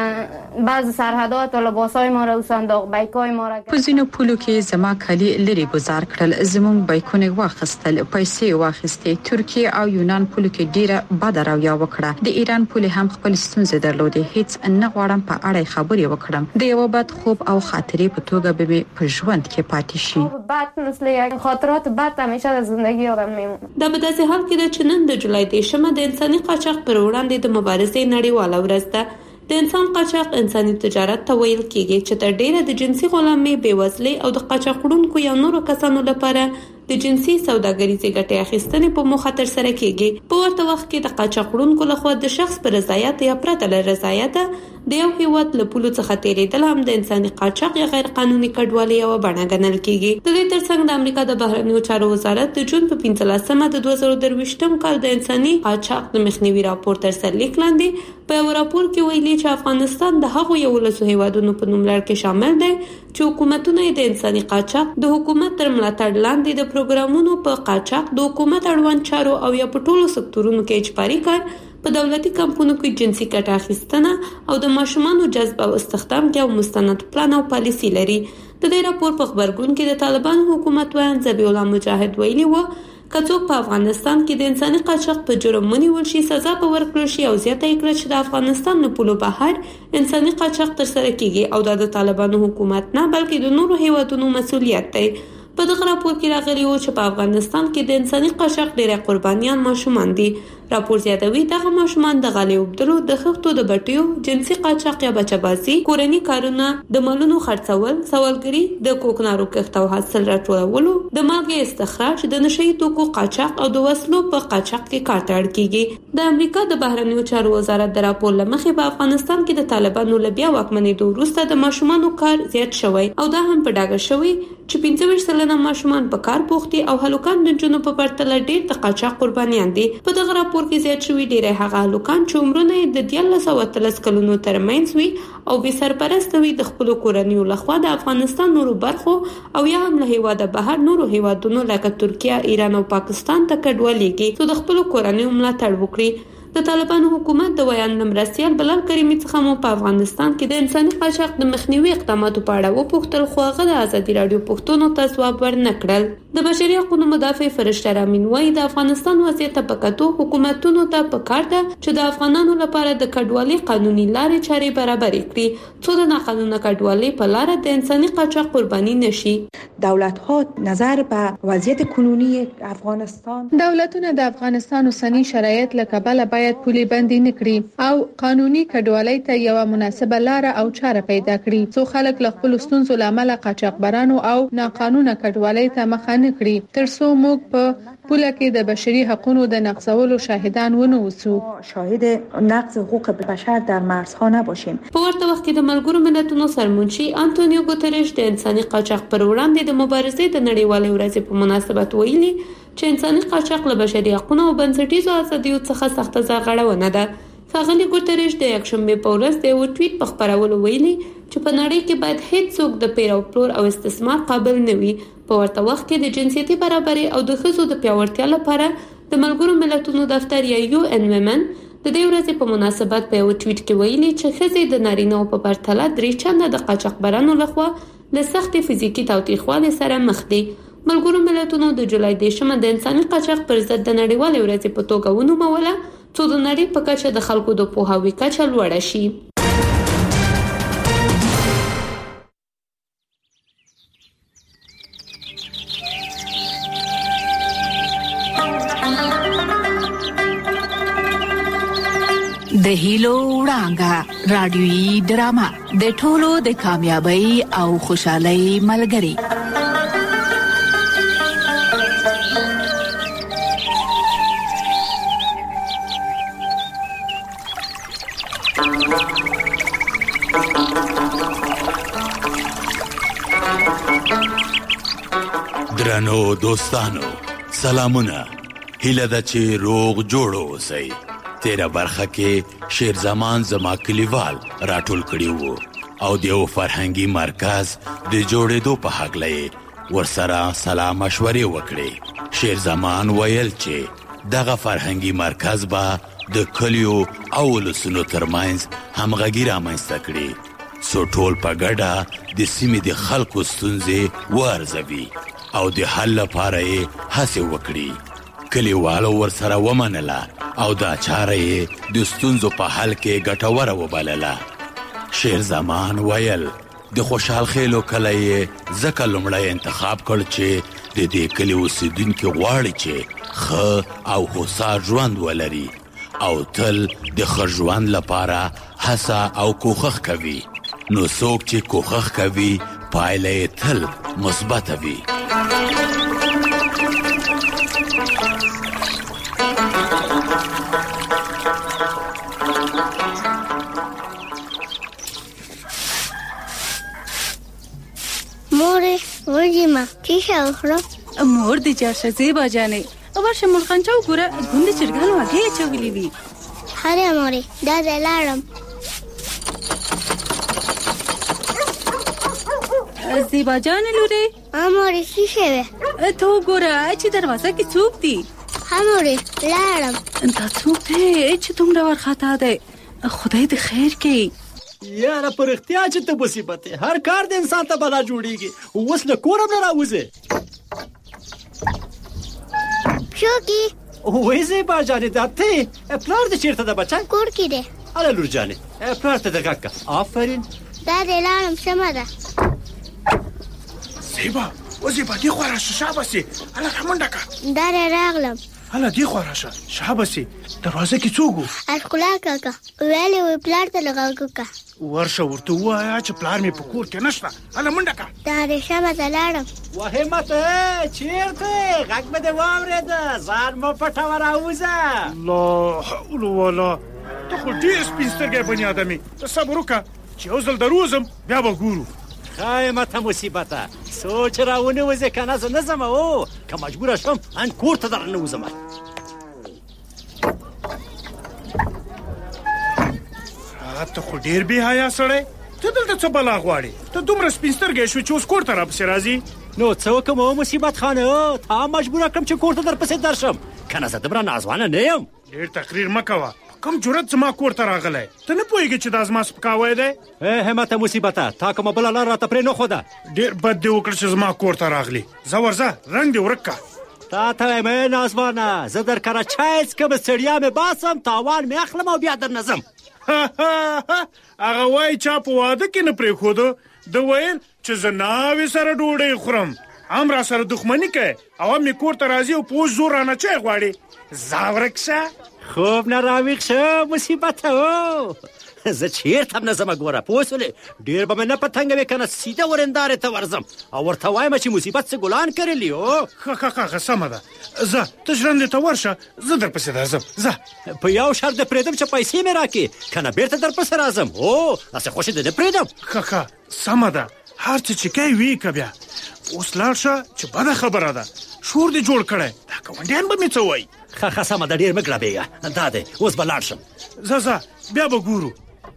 د بعض سرحدات او لباسای ما را صندوق بایکای ما را په ځینو پولو کې زما کلی لري گزار کړل، زموږ بایکونه واخیستل، پیسې واخیستې. ترکیه او یونان پولو کې ډیره بد راویا وکړه. د ایران پولې هم خپل ستونزې درلودې. هیڅ نه غواړم په اړه خبرې وکړم. د یو بد خوب او خاطرې په توګه به په ژوند کې پاتې شي. بعد مثل خاطرات بد همیشه از زندگی آدم میمونه. دا په داسې حال کې چې نن د جولای دیرشمه د انساني قاچاق پر وړاندې د مبارزې نړیواله ورځ ده. د انسان قاچاق انساني تجارت ته ویل کېږي چې تر ډیره د جنسي غلامۍ، بیوزلۍ او د قاچاقونکو یا نورو کسانو لپاره د جنسي سوداګریزې ګټې اخیستنې په موخه تر سره کېږي. په ورته وخت کې د قاچاقونکو لخوا د شخص پر رضایت یا پرته له رضایت د یو هیواد له پولو څخه تیریدل هم د انساني قاچاق یا غیر قانوني کډوالۍ یوه بڼه ګڼل کېږي. د دې ترڅنګ د امریکا د بهرنیو چارو وزارت د جون په پنځلسمه د دوه زره درویشتم کال د انساني قاچاق د مخنیوي راپور تر سرلیک لاندې په یو راپور کې ویلي چې افغانستان د هغو یولسو هیوادونو په نوملړ کې شامل دی چې حکومتونه د انساني قاچاق د حکومت تر ملاتړ لاندې د پروګرامونو په قاچاق د حکومت اړوند چارو او یا په ټولو سکتورونو کې اجباري کار، په دولتي کمپونو کې جنسي ګټه اخیستنه او د ماشومانو جذب او استخدام کې او مستند پلان او پالیسي لري. د دې راپور په خبرګون کې د طالبانو حکومت وایي ذبیح الله مجاهد ویلي و که څوک په افغانستان کې د انساني قاچاق په جرم ونیول شي سزا به ورکړل شي او زیاته یې کړه چې د افغانستان نه پولو بهر انساني قاچاق تر سره کیږي او دا د طالبانو حکومت نه بلکې د نورو هیوادونو مسؤلیت دی. په دغه راپور کې راغلی و چې په افغانستان کې د انساني قاچاق ډېری قربانیان ماشومان دي. راپور زیاتوي دغه ماشومان د غالۍ اوبدلو، د خښتو د بټیو، جنسي قاچاق یا بچه‌بازي، کورني کارونه، د مالونو خرڅول، سوالګري، د کوکنارو کښت او حاصل راټولولو، د مالګې استخراج، د نشهیي توکو قاچاق او د وسلو په قاچاق کې کار ته اړ کیږي. د امریکا د بهرنیو چارو وزارت د راپور له مخې په افغانستان کې د طالبانو له بیا واکمنېدو وروسته د ماشومانو کار زیات شوی او دا هم په ډاګه شوی چې پنځه ویشت سلنه ماشومان په کار بوخت دي او هلکان د نجونو په پرتله ډېر د قاچاق قربانیان دي. په دغه راپور کې زیات شوي ډېری هغه هلکان چې عمرونه یې د دیارلس او اتلس کلونو ترمنځ وي او بې سرپرسته وي د خپلو کورنیو لخوا د افغانستان نورو برخو او یا هم له هیواده بهر نورو هیوادونو لکه ترکیه، ایران او پاکستان ته کډوالېږي څو د خپلو کورنیو ملاتړ وکړي. د طالبانو حکومت د ویان مرستیال بلال کریمي څخه مو په افغانستان کې د انساني قاچاق د مخنیوي اقداماتو په اړه وپوښتل خو هغه د ازادي راډیو پوښتنو ته ځواب ورنه کړل. د بشري حقوقو مدافع فرشته رامین وایي د افغانستان وضعیت په کتو حکومتونو ته پکار ده چې د افغانانو لپاره د کډوالۍ قانوني لارې چارې برابرې کړي څو د ناقانونه کډوالۍ په لار د انساني قاچاق قرباني نشي. دولت‌ها نظر به وضعیت کنونی افغانستان دولتونه د افغانستان اوسنی شرایط له کبله باید پولي بندي نکړي او قانوني کډوالۍ ته یو مناسبه لار او چاره پیدا کړي څو خلک له خپل ستونزو لامل قاچاقبرانو او ناقانونه کډوالۍ ته مخه نه کړي تر څو موږ په پوله کې د بشري حقوقو د نقضولو شاهدان ونه اوسو شاهد نقض حقوق بشر در مرزها نباشیم. په ورته وخت کې د ملګرو ملتونو سرمنشي انټونیو ګوتریش د انساني قاچاق پر وړاندې د مبارزې د نړیوالې ورځې په مناسبت ویلي چې انساني قاچاق له بشري حقوقو او بنسټیزو ازادیو څخه سخته ځغړونه ده. ښاغلي ګوتریش د یکشنبه په ورځ د یو ټویټ په خبرولو ویلي چې په نړۍ کې باید هیڅ څوک د پیر او پلور او استثمار قابل نه وي. په ورته وخت کې د جنسيتي برابرۍ او د ښځو د پیاوړتیا لپاره د ملګرو ملتونو دفتر یا یو ان ومن د دې ورځې په مناسبت په یو ټویټ کې ویلي چې ښځې د نارینه‌و په پرتله درې چنده د قاچاقبرانو لخوا له سختې فزیکي تاوتریخوالي سره مخ دي. ملګرو ملتونو د جولای دیشمه د انساني قاچاق پر ضد د نړیوالې ورځې په توګه ونوموله څو د نړۍ په کچه د خلکو د پوهاوي کچه لوړه شي. د هیلو وړانګه رادیويي ډرامه د ټولو د کامیابی او خوشحالۍ ملګری. درنو دوستانو سلامونه، هیله ده چې روغ جوړ اوسئ. تیرا برخه کې شیر زمان زما کلیوال راټول کړي وو او دیو فرهنګي مرکز د جوړېدو په هکله ورسره سلام مشورې وکړي. شیر زمان ویل چې دغه فرهنګي مرکز به د کلیو او ولسونو ترمنځ همغږي رامنځته کړي څو ټول په ګډه د سیمې د خلکو ستونزې وارزوي او د حل لپاره یې هڅې وکړي. کلیوالو ورسره ومنله او دا چاره یې د ستونزو په حل کې ګټوره وبلله. شیر زمان ویل د خوشحال خیلو کلی یې ځکه لومړی انتخاب کړ چې د دې کلي اوسېدونکي غواړي چې ښه او هوسا ژوند ولري او تل د ښه ژوند لپاره هڅه او کوښښ کوي. نو څوک چې کوښښ کوي پایله یې تل مثبته وي. وجیما چیشه اخرم مور دی جاشه زیبا جانه ورشه مرخانچه و گوره گونده چرگان و اگه چویلی بی خره موری داده لارم زیبا جانه لوره اموری چیشه بی تو گوره چی دروازه کی چوب دی اموری لارم انتا چوب دی چی تم رو ورخطا ده خدای دی خیر کی یاره پر اختیار چې ته مصیبت هر کار د انسان ته بلا جوړیږي اوس له کورم نه راوځي شوکی وېزه با جانې دته پلار دې چیرته ده بچا کور کې ده اله لور جانې پلار ته دغه آفرین دا دې لارم سم ده زیبا وزیبا دی خو راشه شابسي اله همنډه کا دا راغلم اله دی خو راشه شابسي دروازه کې څوک اشکلا کاکا ویلې وی پلار ته لګاو کا ورشه ورته وایا چې پلار می په کور کې نشته اله منډه کا دا دې شابه دلارم وهمت چیرته غږ مې دی واورېد ځان مو پټه راوځه الله حول ولا ته خو دې سپینسترګې بنی ادمي ته صبر وکړه چې اوسل دروزم بیا به ګورو خایمته مصیبته سوچ راونه وځه کنه زه نه زم او که مجبور شم ان کور ته درنه وځم ته خو ډیر بی حیا سړی ته دلته څه بلا غواړي ته دومره سپینسترګې شو چې اوس کور ته راپسې راځي نو څه وکم او مصیبت خانه تا مجبور کړم چې کور ته درپسې درشم کنه زه دبره نازوانه نه یم ډیر تقریر مه کوه کم جرأت زما کور ته راغلی ته نه پوهېږې چې دا زما سپکاوی دی همته مصیبته تا کومه بله لار راته پرې نه ښوده ډېر بد دې وکړه چې زما کور ته راغلی ځه ورځه رنګ دې ورک که تا ته وایم ای نازوانه زه در کره چای څکم ستړیا مې باسم تاوان مې اخلم او بیا درنه ځم هغه وایي چا په واده کې نه پرېښودو ده ویل چې زه ناوې سره ډوډۍ خورم ام را سره دښمنی کوي او می کور ته راځي او پوز زور نه چي غواړي زاورکشه خوب نه راويښ شه مصیبت او زه چیرته نه زما ګوره پوسولې ډیر به نه پتنګ وکنه سیده ورندار ته ورزم او ورته وایم چې مصیبت څه ګلان کړلی او خه خه خه سم ده زه تجرند ته ورشه زه در پسې راځم زه په یو شرط د پریدم چې پیسې مې راکې کنه بیرته در پسې راځم او تاسو خوشی ده پریدم خه خه سم ده هر څه چې کوي وی کبیا اوس لاړشه چې بده خبره ده شور دې جوړ کړي دا کوندان به مې څه وای خه خه سم ده ډیر مګړه بیګه دا دې اوس به لاړ شم زه زه بیا به ګورو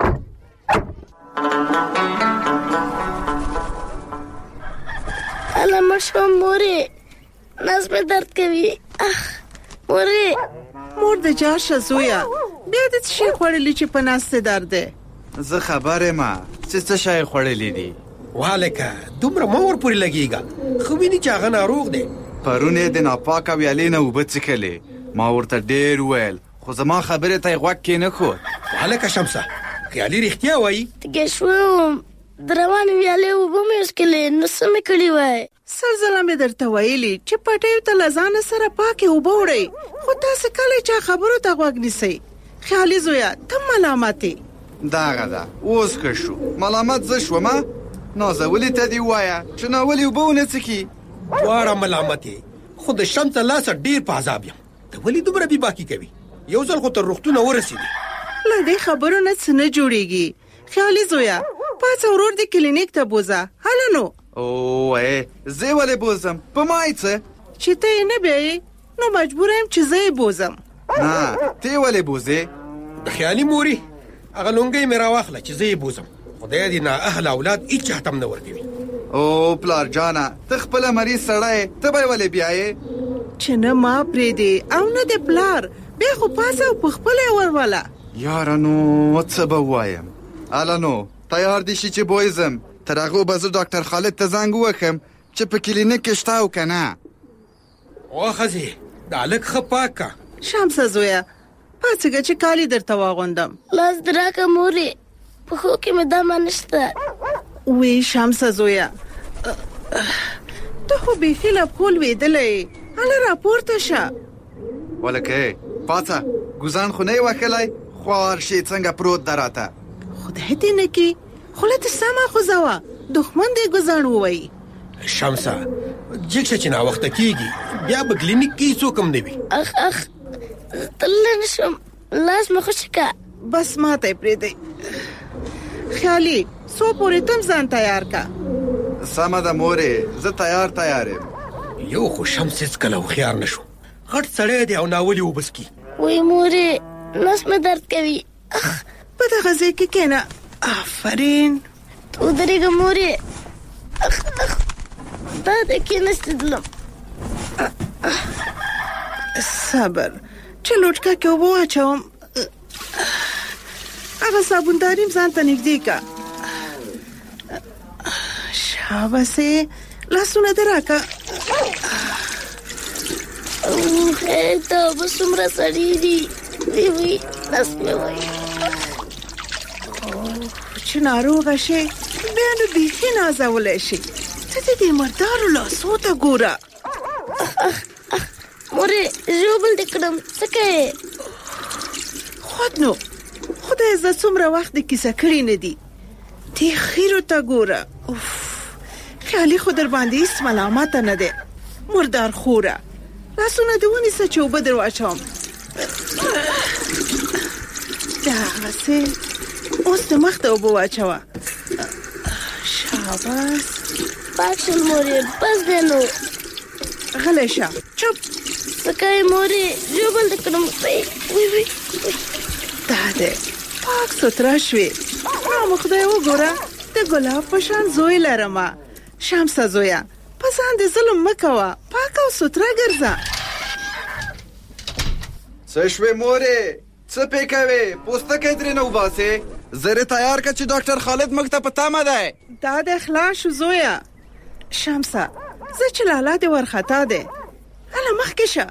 الا مشو موري ناس مې درد کوي موري مور د جاشه زویا بیا د څه خوړلې چې په ناس ته درد ده زه خبره ما چې څه شای خوړلې دي والکه دومره مور پوری لګیږي خو ویني چې هغه ناروغ دی پرونه د ناپاکه ویالینه وبڅکلې ما ورته ډیر ویل خو زما خبره ته غوږ کې نه خو والکه شمسه خیالي رښتیا وایي تګ شو دروان ویاله وبمې اسکلې نو سم کړی وای سرزله مې درته ویلي چې پټې ته لزان سره پاکه وبوړې خو تاسو کله چې خبرو ته غوږ نیسئ خیالي زویا ته ملامتې دا غدا اوس که شو ملامت زه شوم نو زه ولې ته دی وایا چې نو ولې وبونه څکی واړه ملامتې خو د شمس لاس ډیر په عذاب یم ته ولې دومره بي باقی کوي یو ځل خو تر رختونه ورسېدي له دې خبرو نه څه نه جوړیږي خیالي زویا پاڅه ورور دې کلینیک ته بوزه هلنو او ای زه ولې بوزم په مایڅه چې ته نه به نو مجبور یم چې زه بوزم نه ته ولې بوزه د خیالي موري هغه لونګي مې راواخله چې زه بوزم خدای دې نه اهل اولاد هیڅ چاته نه ورکوي او پلار جانا ته خپل مریض سړی ته به ولې بیاي چې نه ما پرې دی او نه د پلار بیا خو پاسه په خپل ورواله یارانو څه به وایم الانو تیار دي شي چې بوزم تر هغه به زه ډاکټر خالد ته زنګ وکم چې په کلینیک کې شته او کنه او خزي دا لک خپاکا شمس زویا پاتګه چې کالی درته واغوندم لاس دراکه موري په خو کې مې دمه نشته وی شمس زویا ته خو به خلاف کول ویدلې هله راپورته شه ولکه پاڅه ګوزان خو نه وکړای خوار شي څنګه پروت دراته خدای دې نه کی خلته سما خو زوا دښمن دې ګزان وای شمسه جګ چې نا وخت کیږي بیا په کلینیک کې څوک هم دی اخ اخ تلل شم لاس مخ شکا بس ماته پرې دی خیالي سو پورې تم ځان تیار کا سما د مورې زه تیار تیار یم یو خو شمس کله خيار نشو غټ سړی دی او ناولي وبسکی وای مورې نس مې درد کوي په دغه ځای کې کېنه آفرین تو درېږه مورې دا د کېناستدلم صبر چې لوټکا کې اوبه واچوم هغه صابونداریم ځان ته نږدې کا شاباسې لاسونه دې راکه اوه دا به څومره سړي دي وی وی نس مې وایي چې ناروغه شي بیا نو بیخي نازولی شي ته دې مردارو لاسو ته ګوره مورې ژوبل دې کړم څه کوې خود نو خدای زه څومره وخت د کیسه کړې نه دي دې خیرو ته ګوره خیالي خو در باندې هیڅ ملامته نه دی مردار خوره لاسونه دې ونیسه چې اوبه در واچوم دغسې اوس د مخ ته اوبه واچوه شاباس پاک شل مورې بس دی نو غلی شه چپ څه کوې مورې ژوبل دې کړم وی وی دا دی پاک ستره شوې نو خدای وګوره د ګلاب په شان زوی لرمه شمسه زویا په ځان دې ظلم مه کوه پاک او ستره ګرځه څه شوې مورې څه پې کوې پوستکی ترې نه وباسې زه تیار که چې ډاکټر خالد موږ ته په تمه دی دا د خلاص شو زویا شمسه زه چې لالا دې ورخطا دی هله مخکې شه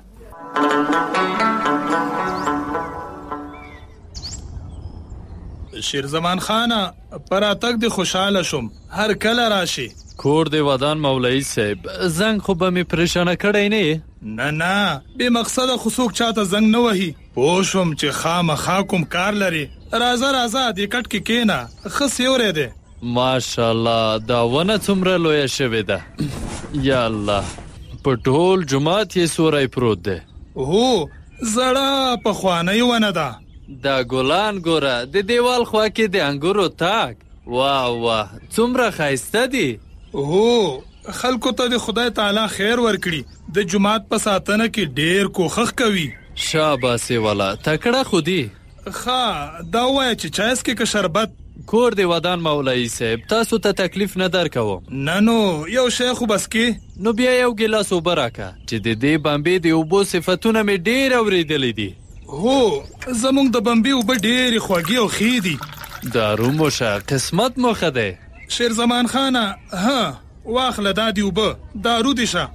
شیرزمان خانه پراتک دی خوشاله شم هر کله راشي. کور دی ودان مولوی صاحب زنګ خو به می پریشانه کړی نه. نه نه به مقصد خصوص چاته زنګ نه وهي. پوښوم چې خامخا کوم کار لري. راځه راځه دې کټ کې کینا خص یورې ده. ماشاءالله دا ونه څومره لویه شوې ده. یا الله په ټول جماعت یې سورای پروت ده. هو زړه په خوانه ونه ده. دا ګلان ګوره د دیوال خوا کې د انګورو تاک. واه واه څومره ښایسته دي. هو خلکو ته د خدای تعالی خیر ورکړي. د جماعت په ساتنه کې ډیر کوښښ کوي. شاباسي والا تکړه خودي. ښه دا وایه چې چایس کې که شربت. کور دی ودان مولوی صاحب تاسو ته تکلیف نه در کوم. نه نو یو شی خو بس کې. نو بیا یو ګلاس اوبه راکه چې د دې بمبې د اوبو صفتونه مې ډېر اورېدلي دي. هو زمونږ د بمبې اوبه ډېرې خوږې او ښې دي. دارو مو شه قسمت مو ښه دی. شیرزمان خانه ها واخله دا دي اوبه دارو دي شه.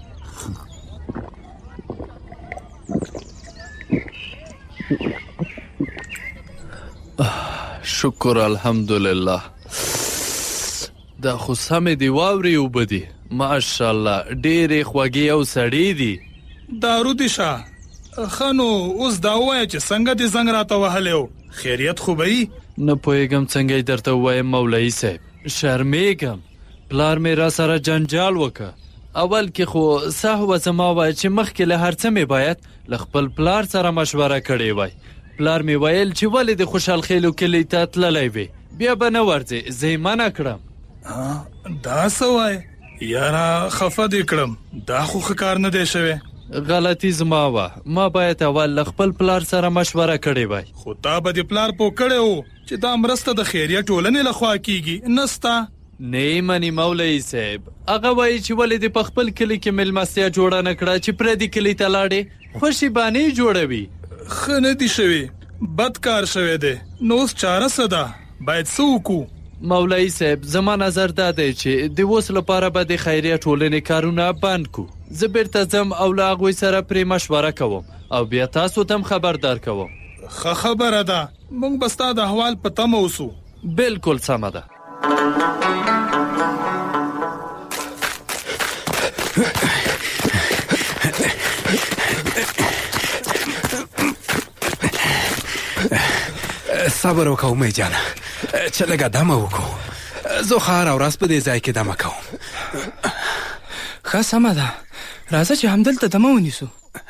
شکر الحمدلله. دا خو سمې دی واورې اوبه دي ماشاءالله ډېرې خوږې او سړې دي. دارو دي شه. ښه نو اوس دا ووایه چې څنګه دې زنګ راته وهلی و خیریت خو به یي؟ نه پوهېږم څنګه یې درته ووایم مولوي صاحب شرمېږم. پلار مې را سره جنجال وکړه. اول کې خو سهوه زما وایه چې مخکې له هر څه مې باید له خپل پلار سره مشوره کړې وای. پلار مې ویل چې ولې د خوشحال خیلو کلي ته تللی وې بیا به نه ورځې زه یې منع کړم. دا څه وایې یاره خفه دې کړم دا خو ښه کار نه دی شوی. غلطي زما وه ما باید اول له خپل پلار سره مشوره کړې وای. خو تا به د پلار پوه کړی و چې دا مرسته د خیریه ټولنې لخوا کیږي نه ستا. نه مني مولوي صاحب هغه وایي چې ولې دې په خپل کلي کې مېلمستیا جوړه نه کړه چې پردي کلي ته لاړې خوشي بانې جوړوي. ښه نه دي شوي بد کار شوی دی. نو اوس چاره څه ده باید څه وکړو؟ مولوي صاحب زما نظر دا دی چې د اوس لپاره به د خیریه ټولنې کارونه بند کړو. زه بیرته ځم او له هغوی سره پرې مشوره کوم او بیا تاسو ته هم خبردار کوم. ښه خبره ده موږ به ستا د احوال په تمه اوسو. بالکل سمه ده. صبر وکړه امید جانه چې لږه دمه وکړو. زه خو هره ورځ په دې ځای کې دمه کوم. ښه سمه ده راځه چې همدلته دمه ونیسو.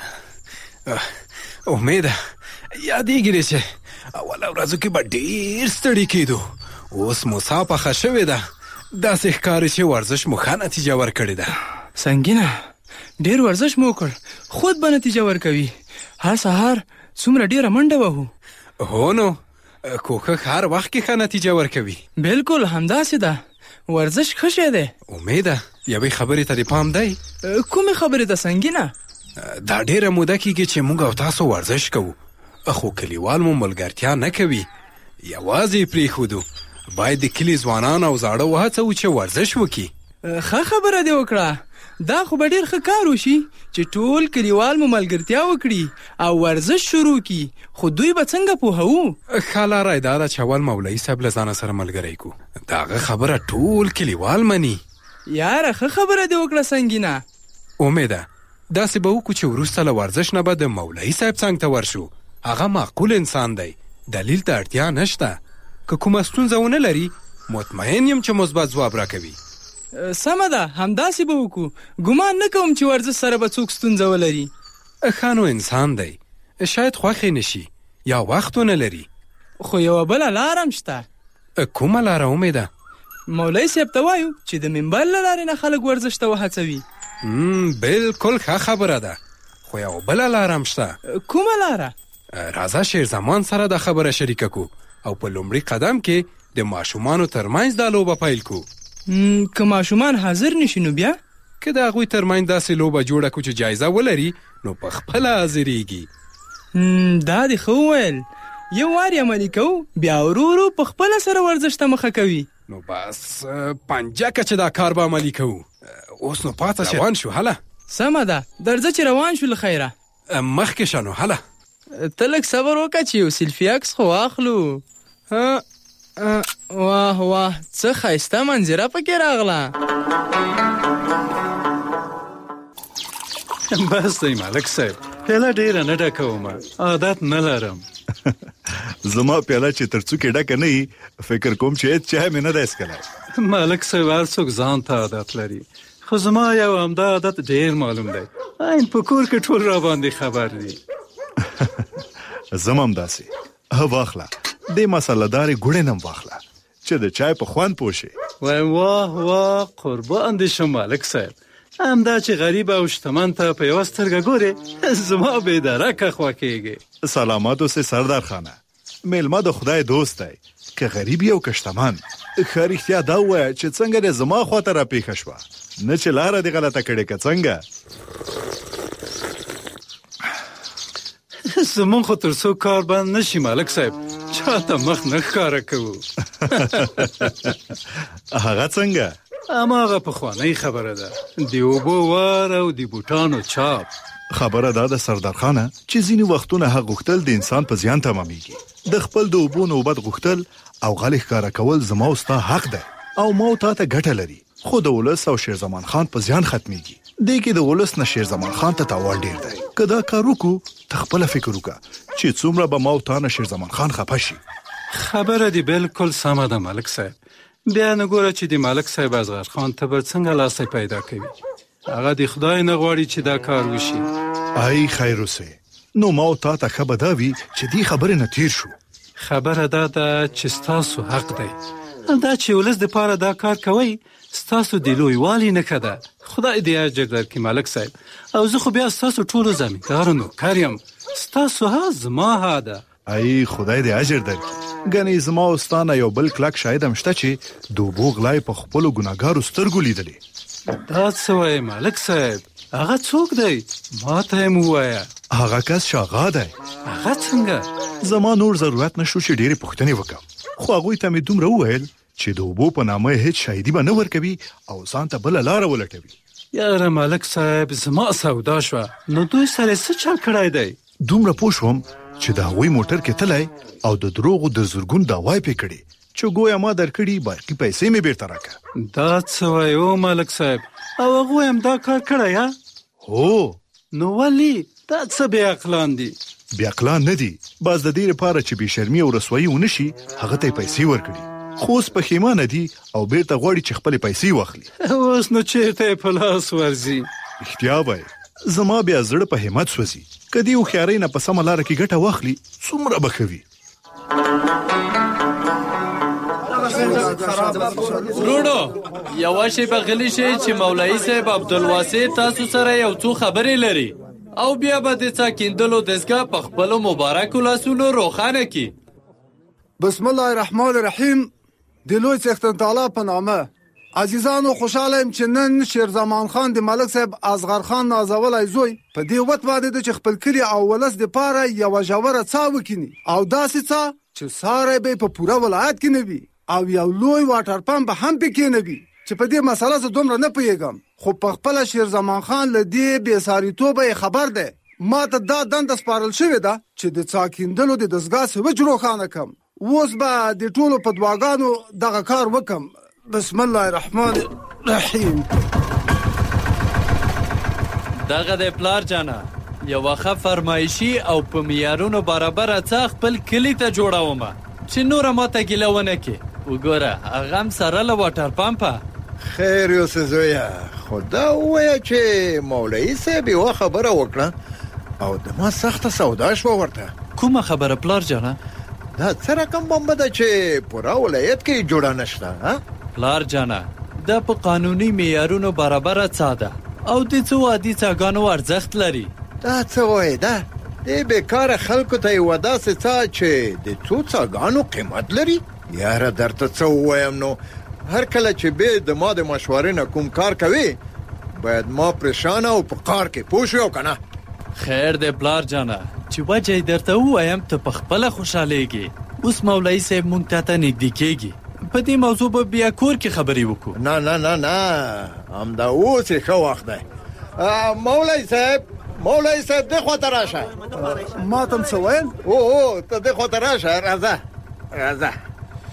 امیده یادېږي دی چې اوله ورځو کې به ډېر ستړي کېدو اوس مو ساه پخه شوې ده. داسې ښکاري چې ورزش مو ښه نتیجه ورکړې ده. سنګینه ډېر ورزش مو وکړ خود به نتیجه ورکوي. هر سهار څومره ډېره منډه وهو. هو نو کوښښ هر وخت کې ښه نتیجه ورکوي. بالکل همداسې ده ورزش ښه شی دی. امیده یوې خبرې ته دې پام دی؟ کومې خبرې ته سنګینه؟ دا ډېره موده کېږي چې موږ او تاسو ورزش کوو خو کلیوال مو ملګرتیا نه کوي. یوازې یې پرېښودو. باید د کلي ځوانان او زاړه وهڅوو چې ورزش وکړي. ښه خبره دې وکړه. دا خو به ډېر ښه کار وشي چې ټول کلیوال مو ملګرتیا وکړي او ورزش شروع کړي. خو دوی به څنګه پوهوو؟ ښه لاره یې دا ده چې اول مولوي صاحب له ځانه سره ملګری کړو. د هغه خبره ټول کلیوال مني. یاره ښه خبره دې وکړه سنګینه. امیده داسې به وکړو چې وروسته له ورزش نه به د مولوي صاحب څنګ ته ورشو. هغه معقول انسان دی دلیل ته اړتیا نشته. که کومه ستونزه ونه لري مطمئن یم چې مثبت ځواب راکوي. سمه ده همداسې به وکړو. ګمان نه کوم چې ورزش سره به څوک ستونزه ولري. ښه نو انسان دی شاید خوښې نشي یا وخت ونه لري. خو یوه بله لاره هم شته. کومه لاره امیده؟ مولوي صاحب ته وایو چې د منبر له لارې نه خلک ورزش ته وهڅوي. بالکل ښه خبره ده خو یوه بله لاره هم شته. کومه لاره؟ راځه شیرزمان سره دا خبره شریکه کړو او په لومړي قدم کې د ماشومانو ترمنځ دا لوبه پیل کړو. که ماشومان حاضر نشي نو بیا؟ که د هغوی ترمنځ داسې لوبه جوړه کړو چې جایزه ولري نو په خپله حاضرېږي. دا دې ښه وویل. یو وار یې عملي کوو بیا ورو ورو په خپله سره ورزش ته مخه کوي. نو بس پنجکه چې دا کار به عملي کوو. اوس نو پاته شه روان شو. هله سمه ده درځه چې روان شو له خیره. مخکې شه نو. هله ته لږ صبر وکړه چې یو سیلفي عکس خو واخلو. واه واه څه ښایسته منظره پکې راغله. بس دی ملک صاحب، پیاله ډېره نه ډکوم، عادت نه لرم. زما پیاله چې تر څوکې ډکه نه وي، فکر کوم چې هېڅ چای مې نه دی څښلی. ملک صاحب هر څوک ځان ته عادت لري، خو زما یو همدا عادت ډېر معلوم دی. عین په کور کې ټول را باندې خبر دي. زما هم داسې. واخله دې مسله دارې ګوړې نم واخله چې د چای په خوند پوه شې. وای واه واه قربان دې شم ملک صاحب، همدا چې غریب او شتمن ته په یوه سترګه ګورې، زما بېدرکه خوښېږي. سلامات اوسې سردار خانه، میلمه د خدای دوست دی، که غریب یې او که شتمن. ښه رښتیا دا ووایه چې څنګه دې زما خواته راپېښه شوه، نه چې لاره دې غلطه کړې که څنګه. زمون خو تر څو کار بند نشي ملک صاحب، چاته مخ نه ښکاره کوو. هغه څنګه؟ هماغه پخوانۍ خبره ده، د اوبو وار او د بوټانو چاپ. خبره دا ده سردار خانه چې ځینې وختونه حق غوښتل د انسان په زیان تمامیږي. د خپل د اوبو نوبت غوښتل او غلې ښکاره کول زما او ستا حق ده او ما او تا ته ګټه لري، خو د ولس او شیرزمان خان په زیان ختمیږي. دې کې د ولس نه شیرزمان خان ته تاوان ډیر دی. که دا کار وکړو ته خپله فکر وکړه چې څومره به ما او تا نه شیرزمان خان خفه شي. خبره دې بالکل سمه ده ملک صاحب. بیا نه ګوره چې د ملک صاحب اصغر خان ته به څنګه لاسه پیدا کوي. هغه د خدای نه غواړي چې دا کار وشي. ای خیر اوسې، نو ما او تا ته ښه به دا وي چې دې خبرې نه تیر شو. خبره دا ده چې ستاسو حق دی، دا چې ولس دپاره دا کار کوئ ستاسو د لویوالي نښه ده. خدای دې اجر درکړي ملک صاحب، او زه خو بیا ستاسو ټولو زمیندار نوکر یم، ستاسو ها زما ها ده. ای خدای دې اجر درکړي. ګنې زما او ستا نه یو بل کلک شاهد هم شته چې د اوبو غلای په خپلو ګناهګارو سترګو لیدلې. دا څه وایې ملک صاحب؟ هغه څوک دی؟ ما ته یې ووایه. هغه کس شاغا دی. هغه څنګه؟ زما نور ضرورت نشو چې ډېرې پوښتنې وکړم، خو هغوی ته مې دومره وویل چې د اوبو په نامه هیڅ شاهدي به نه ورکوي او ځان ته بله لاره ولټوي. یاره ملک صاحب زما سودا شوه، نو دوی سره څه چل کړی دی؟ دومره پوه شوم چې د هغوی موټر کې تلی او د دروغو د زرګون دعوی پې کړې چې ګویا ما درکړي، باقي پیسې مې بیرته راکړه. دا څه وایې او ملک صاحب؟ او هغوی هم دا کار کړی یا؟ هو. نو ولې؟ دا څه بې عقلان دي؟ بې عقلان نه دي، باز د دې لپاره چې بې شرمي او رسوایي ونه شي هغه ته یې پیسې ورکړي، خو اوس پښیمانه دي او بیرته غواړي چې خپلې پیسې واخلي. اوس نو چېرته یې په لاس ورځي؟ رښتیا وایې، زما بیا زړه په همت سوځي. که دې هوښیارۍ نه په سمه لاره کې ګټه واخلي څومره به ښه وي. ورونو یوه شیبه غلی شئ چې مولوي صاحب عبدالواسع تاسو سره یو څو خبرې لري، او بیا به د څا کیندلو دستګاه په خپلو مبارکو لاسونو روښانه کړي. بسم الله الرحمن الرحیم. د لوی څښتن تعالی په نامه. عزیزانو خوشاله یم چې نن شیرزمان خان د ملک صاحب اصغر خان نازولی زوی په دې وخت باندې د چې خپل کلي او ولس دپاره یوه ژوره څاه وکیني، او داسې څاه چې ساری به په پوره ولایت کې نه وي، او یو لوی واټر پمپ به هم پکې نه وي. چې په دې مسله زه دومره نه پوهېږم، خو په خپله شیرزمان خان له دې بېساریتوبه یې خبر دی. ما ته دا دنده سپارل شوې ده چې د څاه کیندلو د دستګاه سویچ روښانه کړم. اوس به د ټولو په دعاګانو دغه کار وکړم. بسم الله الرحمن الرحیم. دغه د پلار جانا یوه ښه فرمایشي او په معیارونو برابره څاه خپل کلي ته جوړومه چې نوره ماته ګیله ونه کړي. وګوره هغه هم سره له واټر پمپه. خیر یوسې زویه، خو دا ووایه چې مولوي صاحب یوه خبره وکړه او د ما سخته سودا شوه ورته. کومه خبره پلار جانه؟ دا څه رقم بمبه ده چې پوره ولایت کې جوړه نشته؟ پلار جانه دا په قانوني معیارونو برابره څاه ده او د څو عادي څاګانو ارزښت لري. دا څه وایې ده؟ دې بېکاره خلکو ته یوه داسې څاه چې د څو څاګانو قیمت لري؟ یاره درته څه ووایم، نو هر کله چې بې د ما د مشورې نه کوم کار کوي باید ما پریشانه او په کار کې پوه شو که نه؟ خیر دی پلار جانه چې وجه یې درته ووایم ته په خپله خوشحالېږي. اوس مولوي صاحب مونږ ته ته نږدې کېږي، په دې موضوع به بیا کور کې خبرې وکړو. نه نه نه نه همدا اوس یې ښه وخت دی. مولوي صاحب مولوي صاحب دې خواته راشه. ما ته هم څه ویل؟ او او ته دې خواته راشه. راځه راځه.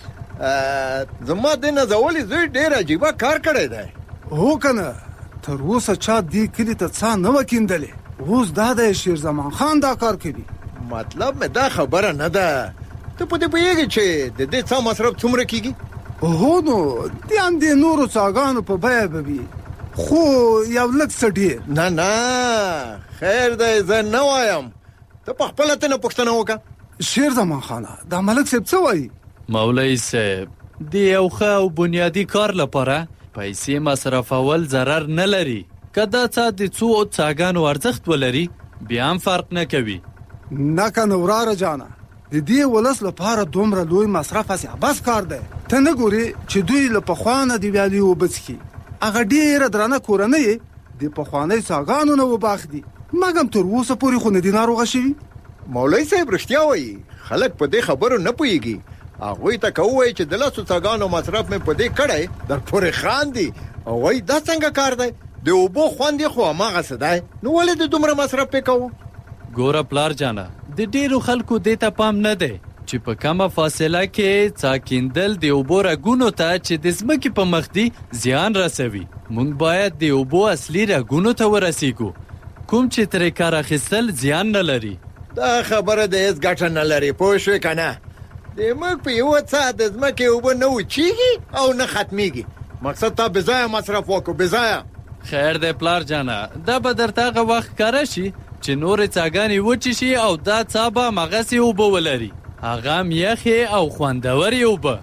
زما د نازولې زوی ډېر عجیبه کار کړی دی. هو کنه تر اوسه چا دې کلي ته څا نه وکیندلې. اوس دا د شیر زمان خان دا کار کوي. مطلب مې دا خبره نه ده. ته په دې پوهېږې چې د دې څا مصرف څومره کېږي؟ هو نو دې هم د نورو څاګانو په بیه به وي، خو یو لږ څه ډېر. نه نه خیر دی، زه نه وایم. ته په خپله ته نه پوښتنه وکړه. شیر زمان خانه دا ملک صاحب څه وایي؟ مولوي صاحب د یو ښه او بنیادي کار لپاره پیسې مصرفول ضرر نه لري. که دا څه د څو څاګانو ارزښت ولري بیا هم فرق نه کوي. نه کنه وراره جانه، د دې ولس لپاره دومره لوی مصرف هسې عبس کار دی. ته نه ګورې چې دوی له پخوا نه د ویالې اوبه څښي. هغه ډېره درنه کورنۍ د پخوانۍ څاګانو نه اوبه اخلي، مګم تر اوسه پورې خو نه دي ناروغه شوي. مولوي صاحب رښتیا وایي، خلک په دې خبرو نه پوهېږي. هغوی ته که ووایي چې د لسو څاګانو مصرف مې په دې کړی در پورې خاندي او وایي دا څنګه کار دی، د اوبو خوند یې خو هماغسې دی، نو ولې د دومره مصرف پې کوو؟ ګوره پلار جانه، د ډېرو خلکو دې ته پام نه دی چې په کمه فاصله کې څا کیندل د اوبو رګونو ته چې د ځمکې په مخ دي زیان رسوي. موږ باید د اوبو اصلي رګونو ته ورسیږو، کوم چې ترې کار اخیستل زیان نه لري. دا خبره د هیڅ ګټه نه لري، پوه شوې که نه؟ د موږ په یوه څا د ځمکې اوبه نه وچېږي او نه ختمیږي. مقصد تا بېځایه مصرف وکړو، بېځایه. خیر دی پلار جانه، دا به درته هغه وخت ښکاره شي چې نورې څاګانې وچې شي او دا څا به هماغسې اوبه ولري، هغه هم یخې او خوندورې اوبه.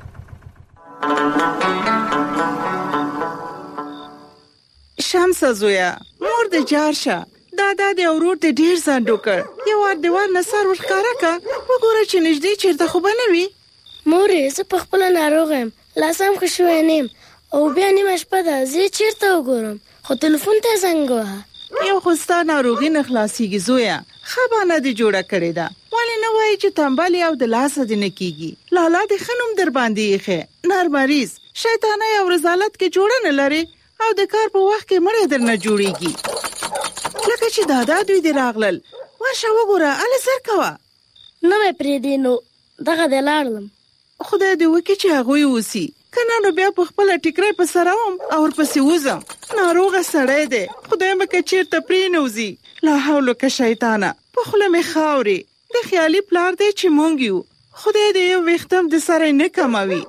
شمسه زویه، مور د جار شه، دادا د ورور د ډیر ځان ډوکر، یو وار دیوال نه سر ورښکاره که وګوره چې نږدې چېرته خو به نه وي. مورې زه پخپله ناروغه یم، لاس هم ښه شوی نه یم او بیا نیمه شپه ده، زه چېرته وګورم؟ خو تلیفون ته یې زنګ ووهه. یو خو ستا ناروغي نه خلاصېږي زویه، ښه بانه دې جوړه کړې ده. ولې نه وایي چې تنبل یې او د لاسه دې نه کېږي؟ لالا دې ښه نوم در باندې ایښی، نر مریض، شیطانۍ او رذالت کې جوړه نه لرې او د کار په وخت کې مړی در نه جوړېږي. لکه چې دادا دوی دې راغلل، ورشه وګوره، هلې زر کوه. نه مې پرېږدې نو دغه دې لاړلم. خدای دې وکړي چې هغوی اوسي، که نه نو بیا په خپله ټیکری په سره وم او ورپسې وځم. ناروغه سړی دی، خدای مه که چېرته پرېنوځي. لا حول که شیطانه، په خوله مې خاورې. د خیالي پلار دی چې مونږ یو، خدای دې یو ویښتم د سره نه کموي.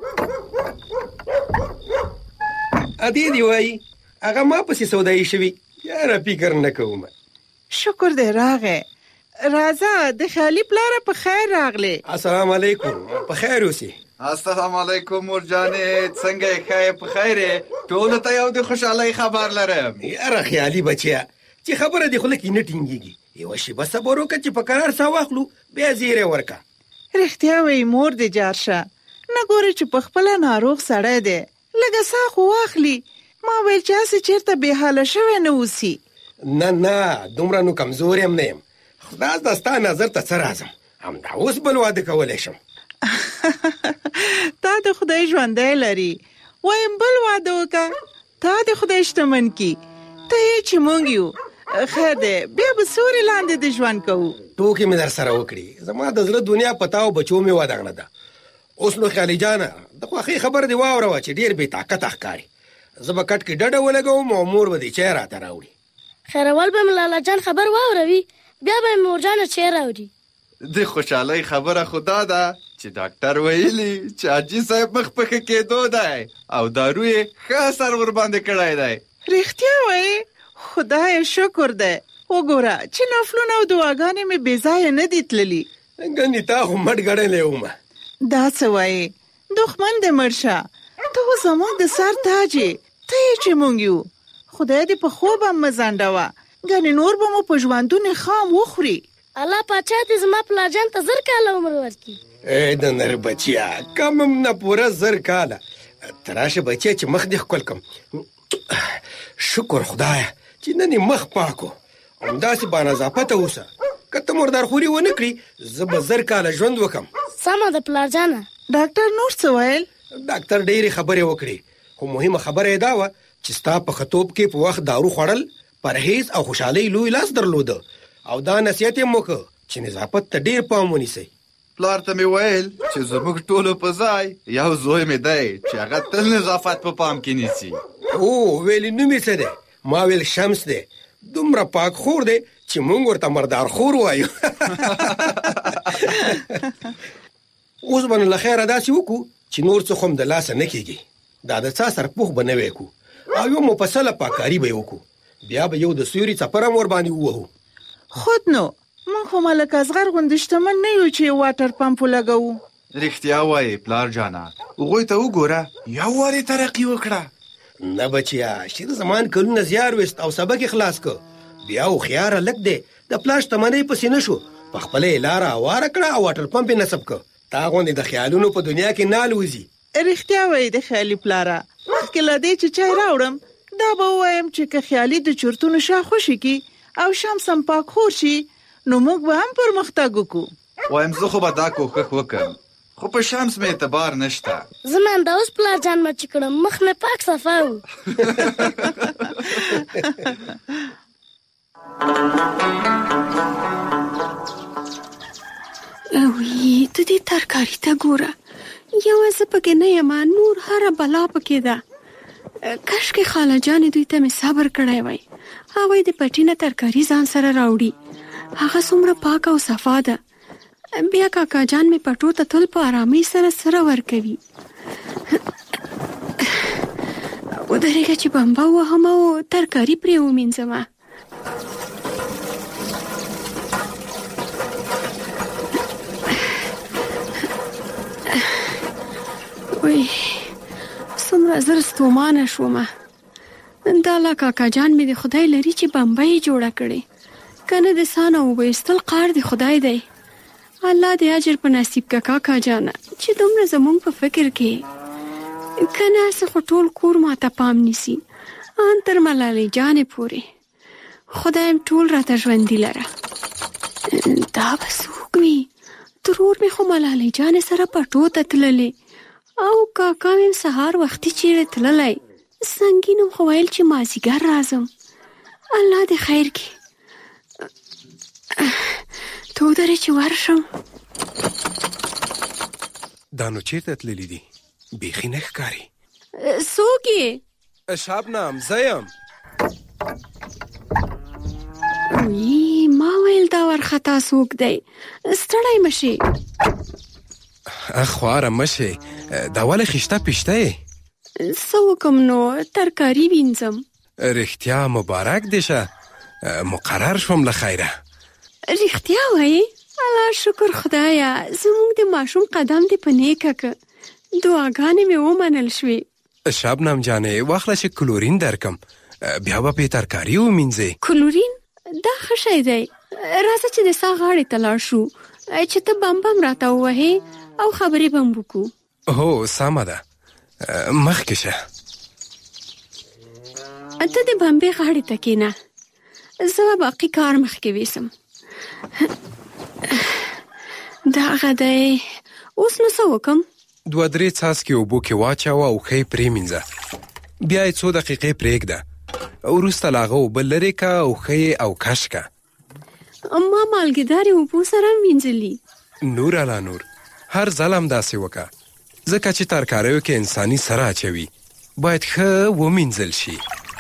ادې دې وایي هغه ما پسې سودایي شوي، یاره فکر نه کوم. شکر دی راغی. راځه د خیالي پلاره په خیر راغلی. السلام علیکم، په خیر اوسې. السلام علیکم مور جانې، څنګه یې؟ ښه یې؟ په خیر یې؟ ټولو ته یو د خوشحالۍ خبر لرم. یاره خیالي بچیا چې خبره دې خوله کې نه ټینګېږي، یوه شېبه صبر وکړه چې په قرار ساه واخلو، بیا زیری ورکړه. رښتیا وایي مور دې جار شه، نه ګورې چې په خپله ناروغ سړی دی، لږه ساه خو واخلي. ما ویل چې هسې چېرته بې حاله شوی نه اوسي. نه نه دومره نو کمزوری هم نه یم، خدای د ستا نظر ته څه راځم، همدا اوس بل واده کولی شم. تا د خدای ژوندی لري، وایم بل واده وکړه، تا د خدای شتمن کي، ته یې چې مونږ یو. خیر دی، بیا به سوري لاندې د ژوند کوو. ټوکې مې در سره وکړي، زما د زړه دنیا په تا او بچو مې ودانه ده. اوس نو خیالي جانه د خوښۍ خبر دې واوروه چې ډېر بې طاقته ښکاري. زه به کټ کې ډډه ولګوم او مور به دې چای راته راوړي. خیرول به مې لالا جان خبر واوروي، بیا به مې مورجانه چای راوړي. د خوشحالۍ خبره خو دا ده چې ډاکټر ویلي چې حاجي صاحب مخ پښه کېدو دی او دارو یې ښه اثر ورباندې کړی دی. رښتیا وایي؟ خدای شکر دی. وګوره چې نفلونه او دعاګانې مې بې ځایه نه دي تللي. ګنې تا خو مټ ګڼلی ومه. دا څه وایي؟ دښمن دې مړ شه، ته خو زموږ د سر تاج یې، ته یې چې مونږ یو. خدای دې په خوب هم مه ځنډوه، ګنې نور به مو په ژوندون خام وخوري. الله پاچا دې زما پلارجان ته زر کاله عمر ورکړي. ای د نر بچیا، کم هم نه پوره زر کاله. ته راشه بچیا چې مخ دې ښکل کړم. شکر خدایه چې نن یې مخ پاک و، همداسې بانظافته اوسه. که ته مردارخوري ونه کړي زه به زر کاله ژوند وکړم. سمه ده پلارجانه. ډاکټر نور څه ویل؟ ډاکټر ډېرې خبرې وکړې، خو مهمه خبره یې دا وه چې ستا په ښځتوب کې په وخت دارو خوړل، پرهیز او خوشحالۍ لوی لاس درلوده، او دا نصیحت یې وکړ چې نظافت ته ډېر پام ونیسئ. پلار ته مې ویل چې زموږ ټولو په ځای یو زوی مې دی چې هغه تل نظافت په پام کې نیسي. او ویلې نوم یې څه دی؟ ما ویل شمس دی. دومره پاک خور دی چې مونږ ورته مردار خور وایو. اوس به نو له خیره داسې وکړو چې نور څه خو هم د لاسه نه کېږي. دا د څا سرپوښ به نه وی کړو او یو مفصله پاککاري به یې وکړو. بیا به یو د سیوري څپر هم ورباندې ووهو. خود نو موږ خو ملک اصغر غوندې شتمن نه یو چې واټر پمپ ولګوو. رښتیا وایې پلار جانا، هغوی ته وګوره یو وارې ترقي وکړه. نه بچیا، شیر زمان کلونه زیار وست او سبق خلاص کو. بیا خو خيار لک دی د پلاش تمنې پسې نشو، په خپل لار اواره کړه او واټر پمپ نصب کو. تا غوندې د خیالونو په دنیا کې نال وځي. رښتیا وایې د خیالي پلاره، مخکې له دې چې چای راوړم دا به وایم چې که خیالي د چورتونو شا خوشي کی او شمس هم پاک خور شي نو موږ به هم پرمختګ وکړو. وایم زه خو به دا کوښښ وکړم، خو په شمس مې اعتبار نشته. زمان دا اوس پلار جان مچ کړم، مخ مې پاک صفا و. اوی ته دې ترکاري ته ګوره، یوازې پکې نه یم، نور هره بلا پکې ده. کاشکې خاله جانې دوی ته مې صبر کړی وای، هغوی د پټینه ترکاري ځان سره راوړي. هغه څومره پاک او صفا ده. بیا کاکا جان مې پټو ته تل په آرامۍ سره سره ورکوي. ودرېږه چې بمبا وهم او ترکاري پرې ومینځمه. وای څومره زر ستومانه شومه. دا لا کاکا جان مې د خدای لري چې بمبای جوړه کړي، کنه د سانه وبایستل قار د خدای دی. الله دې اجر په نصیب کا کاکا جانا چې دومره زمونږ په فکر کې. کنه څه خو ټول کور ما ته پام نیسي، ان تر ملالۍ جانې پورې. خدایم ټول راته ژوندي لره. دا به څوک وي؟ ترور مې خو ملالۍ جانې سره پټو ته تللې او کاکا مې سهار وختي چیرې تللی. سنګینم خو ویل چې مازیګر راځم. الله دې خیر کړي. تو درې چې ورشم. دا نو چیرته تللی دي؟ بیخي نه ښکاري. څوک یې؟ شبنم زه یم. وی ما ویل دا ورخطا څوک دی، ستړی مه شې. خواره مه شې، دا ولې خیشته پیشته یې؟ څه وکم نو ترکاري وینځم. رښتیا مبارک دې شه، مقرر شوم له خیره. رښتیا وایې؟ الله شکر خدایا، زموږ د ماشوم قدم دې په نیکه که، دعاګانې مې ومنل شوې. شبنم جانې واخله چې کلورین درکم، بیا به پې ترکاري ومینځې. کلورین؟ دا ښه شی دی. راځه چې د سا غاړې ته لاړ شو چې ته بم بم راته ووهې او خبرې به هم وکړو. هو سمه ده، مخکې شه. ته د بمبې غاړې ته کېنه، زه به باقي کار مخکې ویسم. دغه دی. اوس نو څه وکم؟ دوه درې څاڅکي اوبو کې واچوه او ښه یې پرېمینځه. بیا یې څو دقیقې پرېږده، وروسته له هغه اوبه لرې که او ښه یې او کش که. ما مالګېدارې اوبو سره وینځلي. نور علا نور، هر ځل هم داسې وکړه، ځکه چې ترکاریو کې انساني سره اچوي، باید ښه ومینځل شي.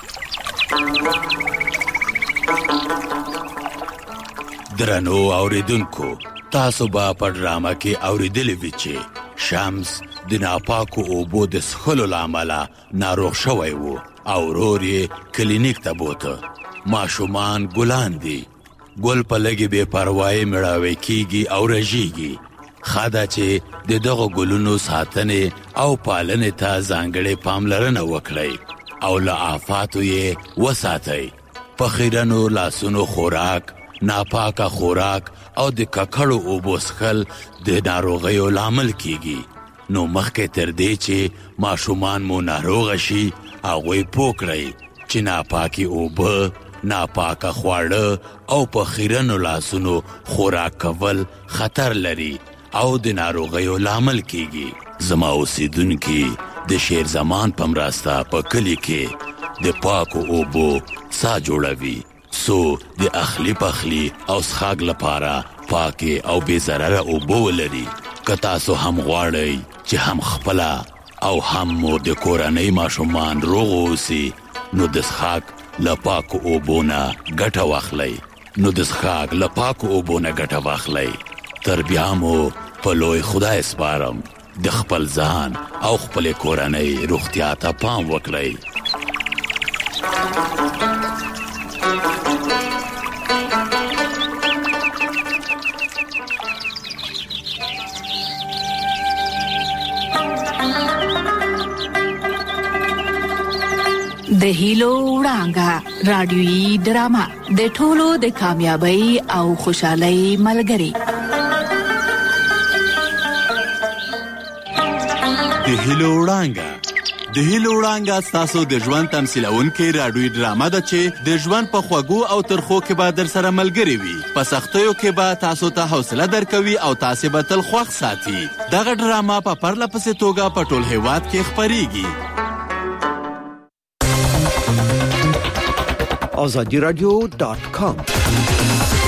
درنو اوریدونکو، تاسو به په ډرامه کې اوریدلی وي چې شمس د ناپاکو اوبو د څښلو له امله ناروغ شوی و او ورور یې کلینیک ته بوته. ماشومان ګلان دي، ګل په لږې بې پروایي مړاوی کیږي او رژیږي. ښه ده چې د دغو ګلونو ساتنې او پالنې ته ځانګړې پاملرنه وکړئ او له آفاتو یې وساتئ. په خیرنو لاسونو خوراک، ناپاکه خوراک او د ککړو اوبو څښل د ناروغیو لامل کیږي. نو مخکې تر دې چې ماشومان مو ناروغه شي، هغوی پوه کړئ چې ناپاکي اوبه، ناپاکه خواړه او په خیرنو لاسونو خوراک کول خطر لري او د ناروغیو لامل کیږي. زما اوسیدونکي د شیر زمان په مرسته په کلي کې د پاکو اوبو سا جوړوي، سو د اخلی پخلی او څښاک لپاره پاکې او بې ضرره اوبه ولري. که تاسو هم غواړئ چې هم خپله او هم مو د کورنۍ ماشومان روغ اوسي نو د څښاک له پاکو اوبو نه ګټه واخلئ. نو د څښاک له پاکو اوبو نه ګټه واخلئ. تر بیا مو په لوی خدای سپارم د خپل ځان او خپلې کورنۍ روغتیا ته پام وکړئ. د هیلو وړانګه رادیویي ډرامه د ټولو د کامیابی او خوشحالۍ ملګری. د هیلو وړانګه د هیلو وړانګه ستاسو د ژوند تمثیلونکې رادیویي ډرامه ده چې د ژوند په خوږو او ترخو کې به در سره ملګری وي. په سختیو کې به تاسو ته حوصله درکوي او تاسو به تل خوښ ساتي. دغه ډرامه په پرله پسې توګه په ټول هیواد کې خپریږي. آزادی رادیو دات کام